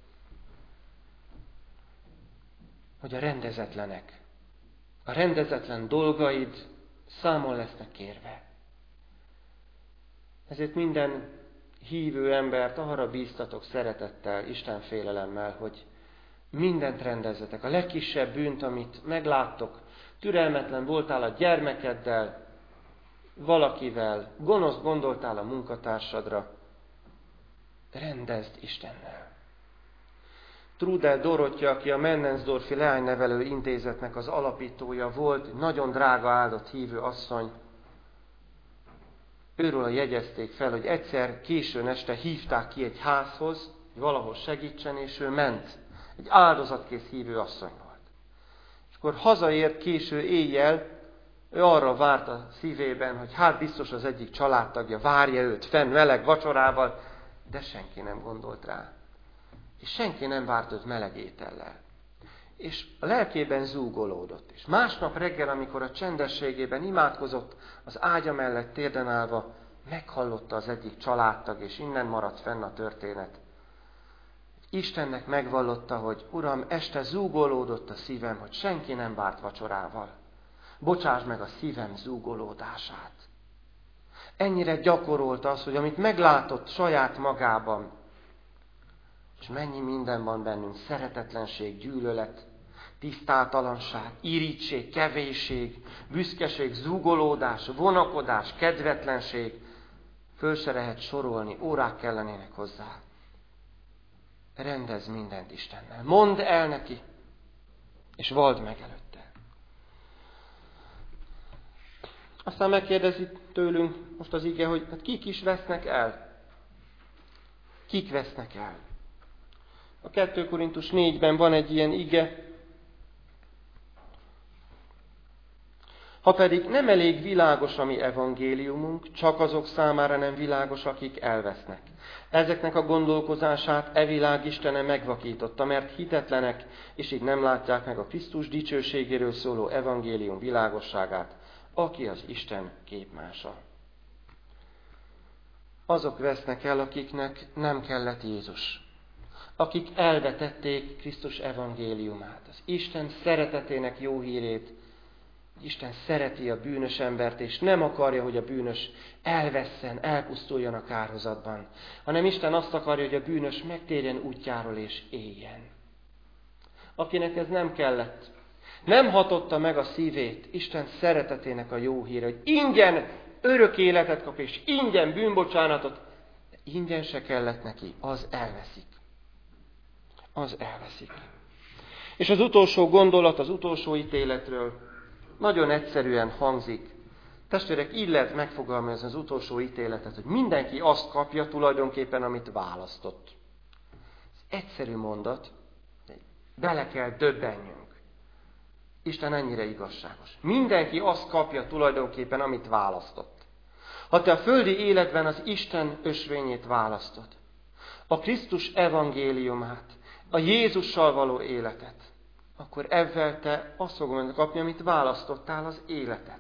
[SPEAKER 2] hogy a rendezetlenek, a rendezetlen dolgaid számon lesznek kérve. Ezért minden hívő embert arra bíztatok szeretettel, Isten félelemmel, hogy mindent rendezzetek. A legkisebb bűnt, amit megláttok, türelmetlen voltál a gyermekeddel, valakivel, gonosz gondoltál a munkatársadra, rendezd Istennel. Trudel Dorottya, aki a Mennensdorfi Leánynevelő Intézetnek az alapítója volt, nagyon drága áldott hívő asszony, őről jegyezték fel, hogy egyszer későn este hívták ki egy házhoz, hogy valahol segítsen, és ő ment. Egy áldozatkész hívő asszony volt. És akkor hazaért késő éjjel, ő arra várt a szívében, hogy hát biztos az egyik családtagja várja őt fenn meleg vacsorával, de senki nem gondolt rá. És senki nem várt őt meleg étellel. És a lelkében zúgolódott. És másnap reggel, amikor a csendességében imádkozott, az ágya mellett térden állva, meghallotta az egyik családtag, és innen maradt fenn a történet. Istennek megvallotta, hogy Uram, este zúgolódott a szívem, hogy senki nem várt vacsorával. Bocsáss meg a szívem zúgolódását. Ennyire gyakorolta az, hogy amit meglátott saját magában, és mennyi minden van bennünk, szeretetlenség, gyűlölet, tisztátalanság, irigység, kevésség, büszkeség, zúgolódás, vonakodás, kedvetlenség, föl se lehet sorolni, órák kellenének hozzá. Rendezz mindent Istennel. Mondd el neki, és vald meg előtte. Aztán megkérdezi tőlünk most az ige, hogy hát kik is vesznek el? Kik vesznek el? A kettő Korintus négyben van egy ilyen ige, Ha pedig nem elég világos a mi evangéliumunk, csak azok számára nem világos, akik elvesznek. Ezeknek a gondolkozását e világ Istene megvakította, mert hitetlenek, és így nem látják meg a Krisztus dicsőségéről szóló evangélium világosságát, aki az Isten képmása. Azok vesznek el, akiknek nem kellett Jézus. Akik elvetették Krisztus evangéliumát, az Isten szeretetének jó hírét. Isten szereti a bűnös embert, és nem akarja, hogy a bűnös elvesszen, elpusztuljon a kárhozatban, hanem Isten azt akarja, hogy a bűnös megtérjen útjáról és éljen. Akinek ez nem kellett, nem hatotta meg a szívét Isten szeretetének a jó híre, hogy ingyen örök életet kap, és ingyen bűnbocsánatot, de ingyen se kellett neki, az elveszik. Az elveszik. És az utolsó gondolat, az utolsó ítéletről nagyon egyszerűen hangzik. Testvérek, így lehet megfogalmazni az utolsó ítéletet, hogy mindenki azt kapja tulajdonképpen, amit választott. Ez egyszerű mondat, de bele kell döbbenjünk. Isten ennyire igazságos. Mindenki azt kapja tulajdonképpen, amit választott. Ha te a földi életben az Isten ösvényét választod, a Krisztus evangéliumát, a Jézussal való életet, akkor ezzel te azt fogod kapni, amit választottál, az életet.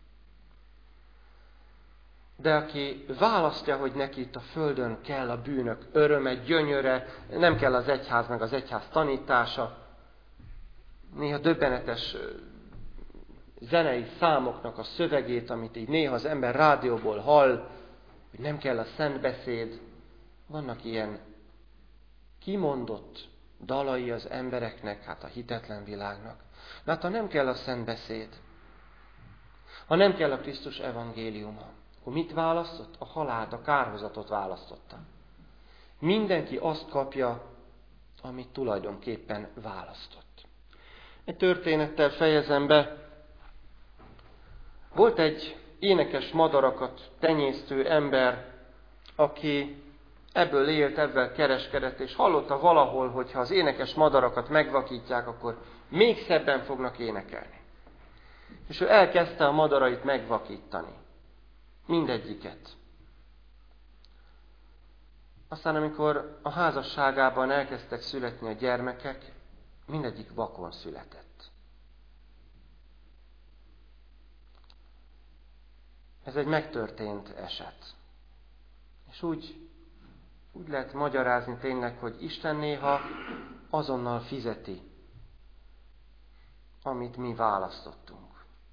[SPEAKER 2] De aki választja, hogy neki itt a földön kell a bűnök öröme, gyönyöre, nem kell az egyház meg az egyház tanítása, néha döbbenetes zenei számoknak a szövegét, amit így néha az ember rádióból hall, hogy nem kell a szentbeszéd, vannak ilyen kimondott dalai az embereknek, hát a hitetlen világnak. De hát ha nem kell a szentbeszéd, ha nem kell a Krisztus evangéliuma, akkor mit választott? A halált, a kárhozatot választotta. Mindenki azt kapja, amit tulajdonképpen választott. Egy történettel fejezem be. Volt egy énekes madarakat tenyésztő ember, aki ebből élt, ebből kereskedett, és hallotta valahol, hogy ha az énekes madarakat megvakítják, akkor még szebben fognak énekelni. És ő elkezdte a madarait megvakítani. Mindegyiket. Aztán, amikor a házasságában elkezdtek születni a gyermekek, mindegyik vakon született. Ez egy megtörtént eset. És úgy, úgy lehet magyarázni tényleg, hogy Isten néha azonnal fizeti, amit mi választottunk.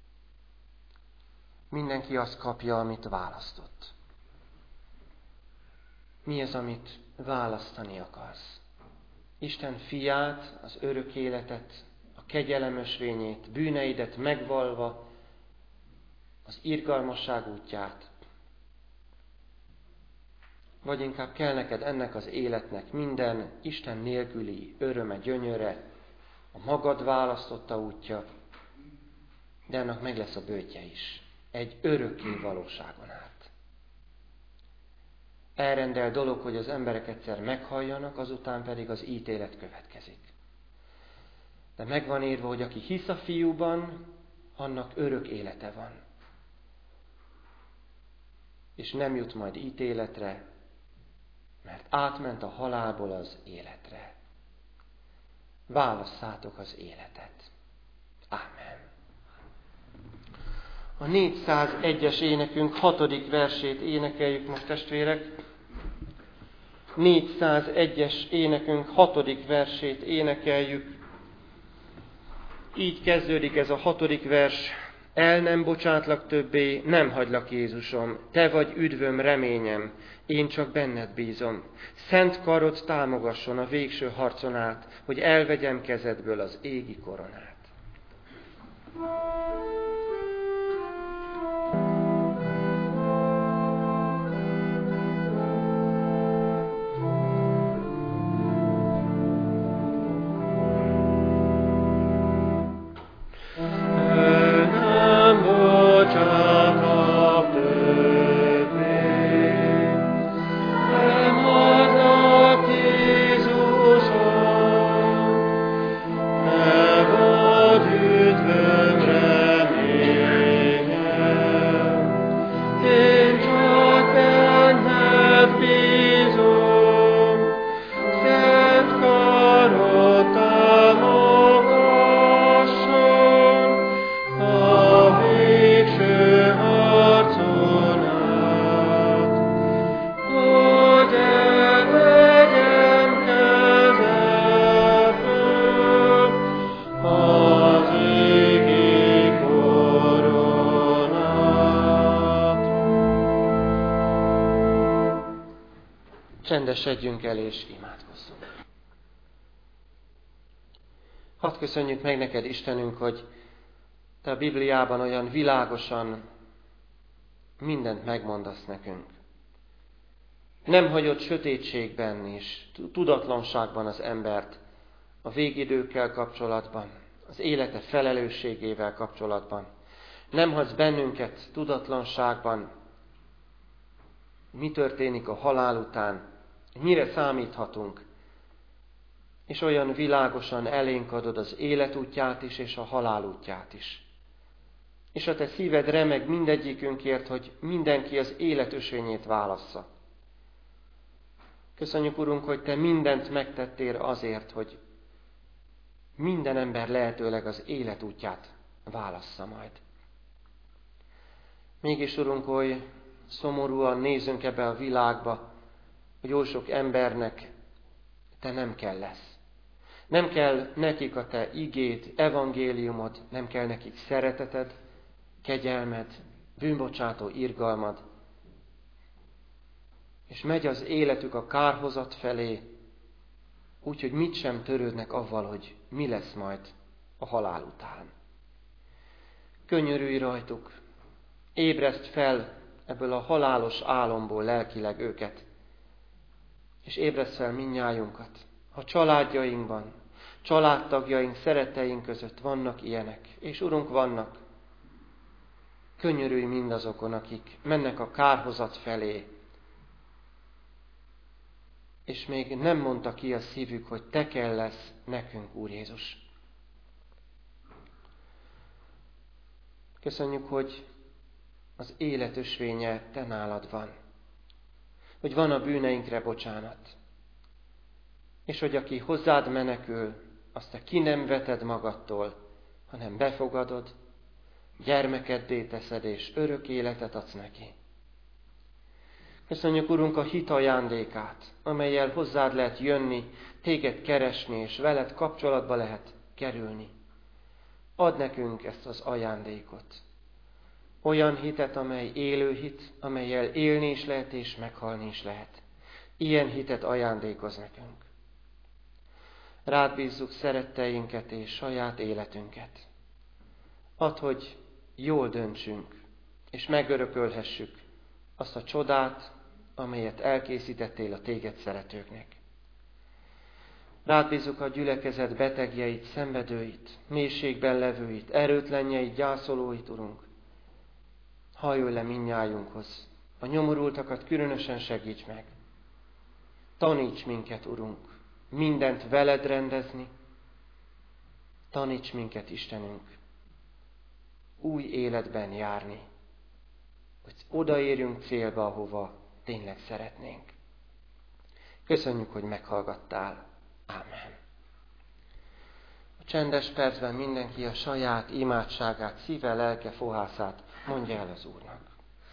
[SPEAKER 2] Mindenki azt kapja, amit választott. Mi az, amit választani akarsz? Isten fiát, az örök életet, a kegyelem ösvényét, bűneidet megvalva, az irgalmasság útját. Vagy inkább kell neked ennek az életnek minden Isten nélküli öröme, gyönyöre, a magad választotta útja, de ennek meg lesz a böjtje is. Egy örökké valóságon át. Elrendel dolog, hogy az emberek egyszer meghalljanak, azután pedig az ítélet következik. De meg van írva, hogy aki hisz a fiúban, annak örök élete van. És nem jut majd ítéletre, mert átment a halálból az életre. Válasszátok az életet. Ámen. A négyszázegyes énekünk hatodik versét énekeljük most, testvérek. négyszázegyes énekünk hatodik versét énekeljük. Így kezdődik ez a hatodik vers. El nem bocsátlak többé, nem hagylak Jézusom, te vagy üdvöm, reményem, én csak benned bízom. Szent karod támogasson a végső harcon át, hogy elvegyem kezedből az égi koronát.
[SPEAKER 3] Üdvöm, remény.
[SPEAKER 2] Csendesedjünk el és imádkozzunk. Hadd köszönjük meg neked, Istenünk, hogy te a Bibliában olyan világosan mindent megmondasz nekünk. Nem hagyod sötétségben és tudatlanságban az embert a végidőkkel kapcsolatban, az élete felelősségével kapcsolatban. Nem hagysz bennünket tudatlanságban, mi történik a halál után, mire számíthatunk, és olyan világosan elénk adod az élet útját is, és a halál útját is. És a te szíved remeg mindegyikünkért, hogy mindenki az élet ösvényét válassza. Köszönjük, Urunk, hogy te mindent megtettél azért, hogy minden ember lehetőleg az élet útját válassza majd. Mégis, Urunk, hogy szomorúan nézünk ebbe a világba, hogy oly sok embernek te nem kell lesz. Nem kell nekik a te igét, evangéliumod, nem kell nekik szereteted, kegyelmed, bűnbocsátó irgalmad. És megy az életük a kárhozat felé, úgyhogy mit sem törődnek avval, hogy mi lesz majd a halál után. Könyörülj rajtuk, ébreszt fel ebből a halálos álomból lelkileg őket, és ébreszt fel mindnyájunkat. Ha családjainkban, családtagjaink, szeretteink között vannak ilyenek, és Urunk, vannak, könyörülj mindazokon, akik mennek a kárhozat felé, és még nem mondta ki a szívük, hogy te kell lesz nekünk, Úr Jézus. Köszönjük, hogy az élet ösvénye te nálad van, hogy van a bűneinkre bocsánat, és hogy aki hozzád menekül, azt te ki nem veted magadtól, hanem befogadod, gyermekeddé teszed, és örök életet adsz neki. Köszönjük, Urunk, a hit ajándékát, amellyel hozzád lehet jönni, téged keresni, és veled kapcsolatba lehet kerülni. Add nekünk ezt az ajándékot. Olyan hitet, amely élő hit, amellyel élni is lehet, és meghalni is lehet. Ilyen hitet ajándékoz nekünk. Rád bízzuk szeretteinket és saját életünket. Add, hogy jól döntsünk, és megörökölhessük azt a csodát, amelyet elkészítettél a téged szeretőknek. Rád bízzuk a gyülekezet betegjeit, szenvedőit, mélységben levőit, erőtlenjeit, gyászolóit, Urunk. Hajolj le mindnyájunkhoz, a nyomorultakat különösen segíts meg. Taníts minket, Urunk, mindent veled rendezni. Taníts minket, Istenünk, új életben járni, hogy odaérjünk célba, ahova tényleg szeretnénk. Köszönjük, hogy meghallgattál. Ámen. A csendes percben mindenki a saját imádságát, szíve, lelke, fohászát mondja el az Úrnak.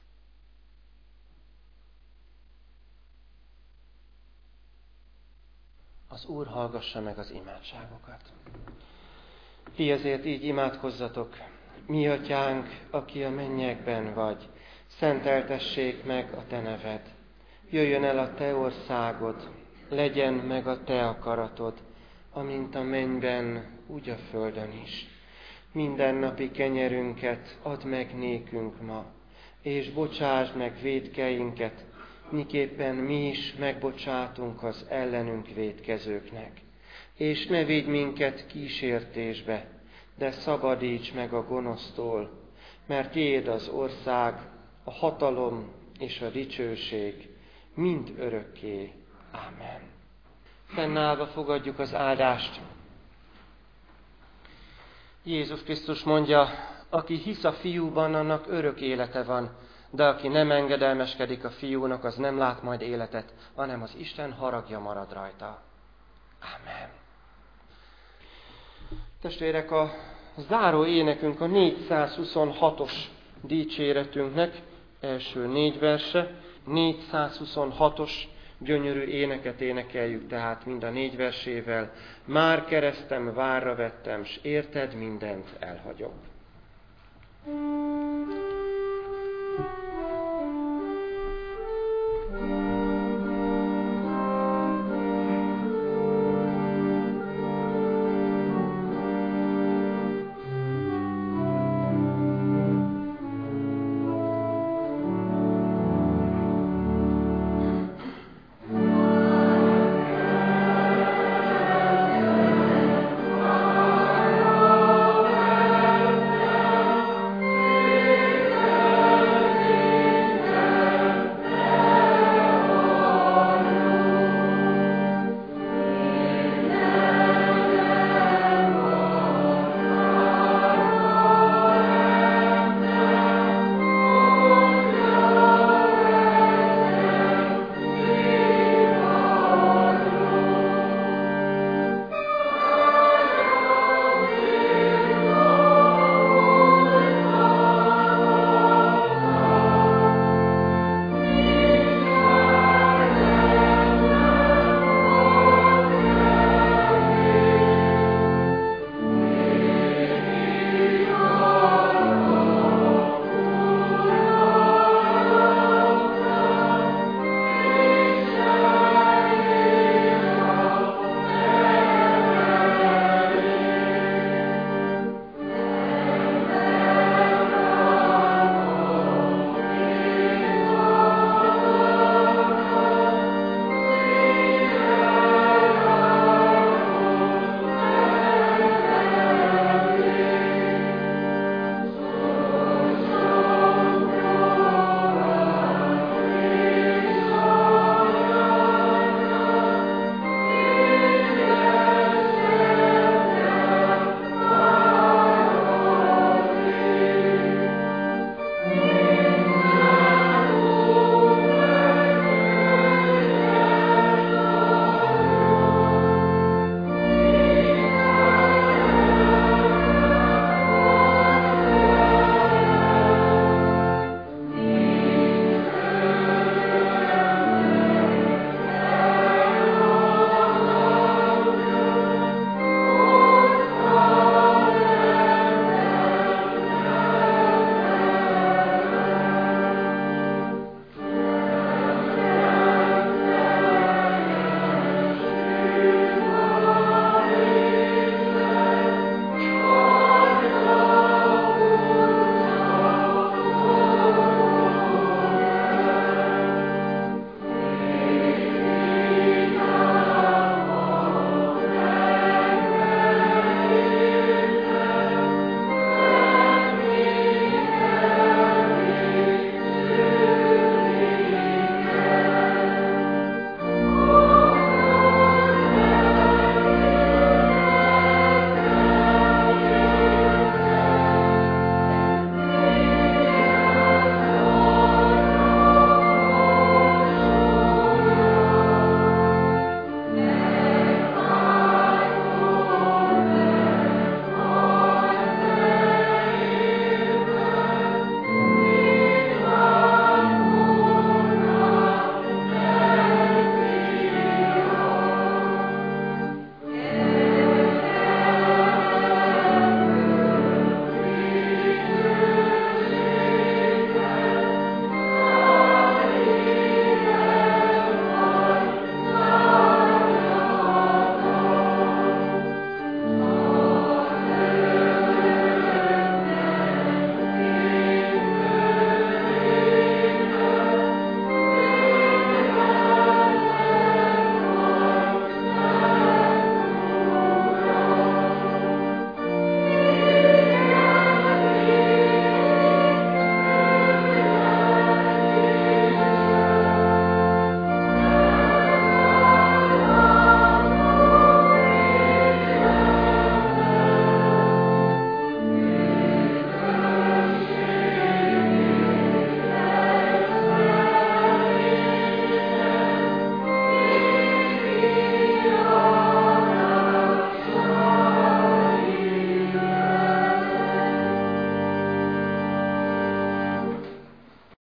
[SPEAKER 2] Az Úr hallgassa meg az imádságokat. Ti ezért így imádkozzatok: Mi Atyánk, aki a mennyekben vagy, szenteltessék meg a te neved. Jöjjön el a te országod, legyen meg a te akaratod, amint a mennyben, úgy a földön is. Mindennapi kenyerünket add meg nékünk ma, és bocsásd meg vétkeinket, miképpen mi is megbocsátunk az ellenünk vétkezőknek. És ne védj minket kísértésbe, de szabadíts meg a gonosztól, mert tiéd az ország, a hatalom és a dicsőség mind örökké. Ámen. Fennállva fogadjuk az áldást. Jézus Krisztus mondja, aki hisz a Fiúban, annak örök élete van, de aki nem engedelmeskedik a Fiúnak, az nem lát majd életet, hanem az Isten haragja marad rajta. Ámen. Testvérek, a záró énekünk a négyszázhuszonhatos dicséretünknek első négy verse, négyszázhuszonhatos gyönyörű éneket énekeljük tehát mind a négy versével. Már keresztem várra vettem, s érted mindent elhagyok.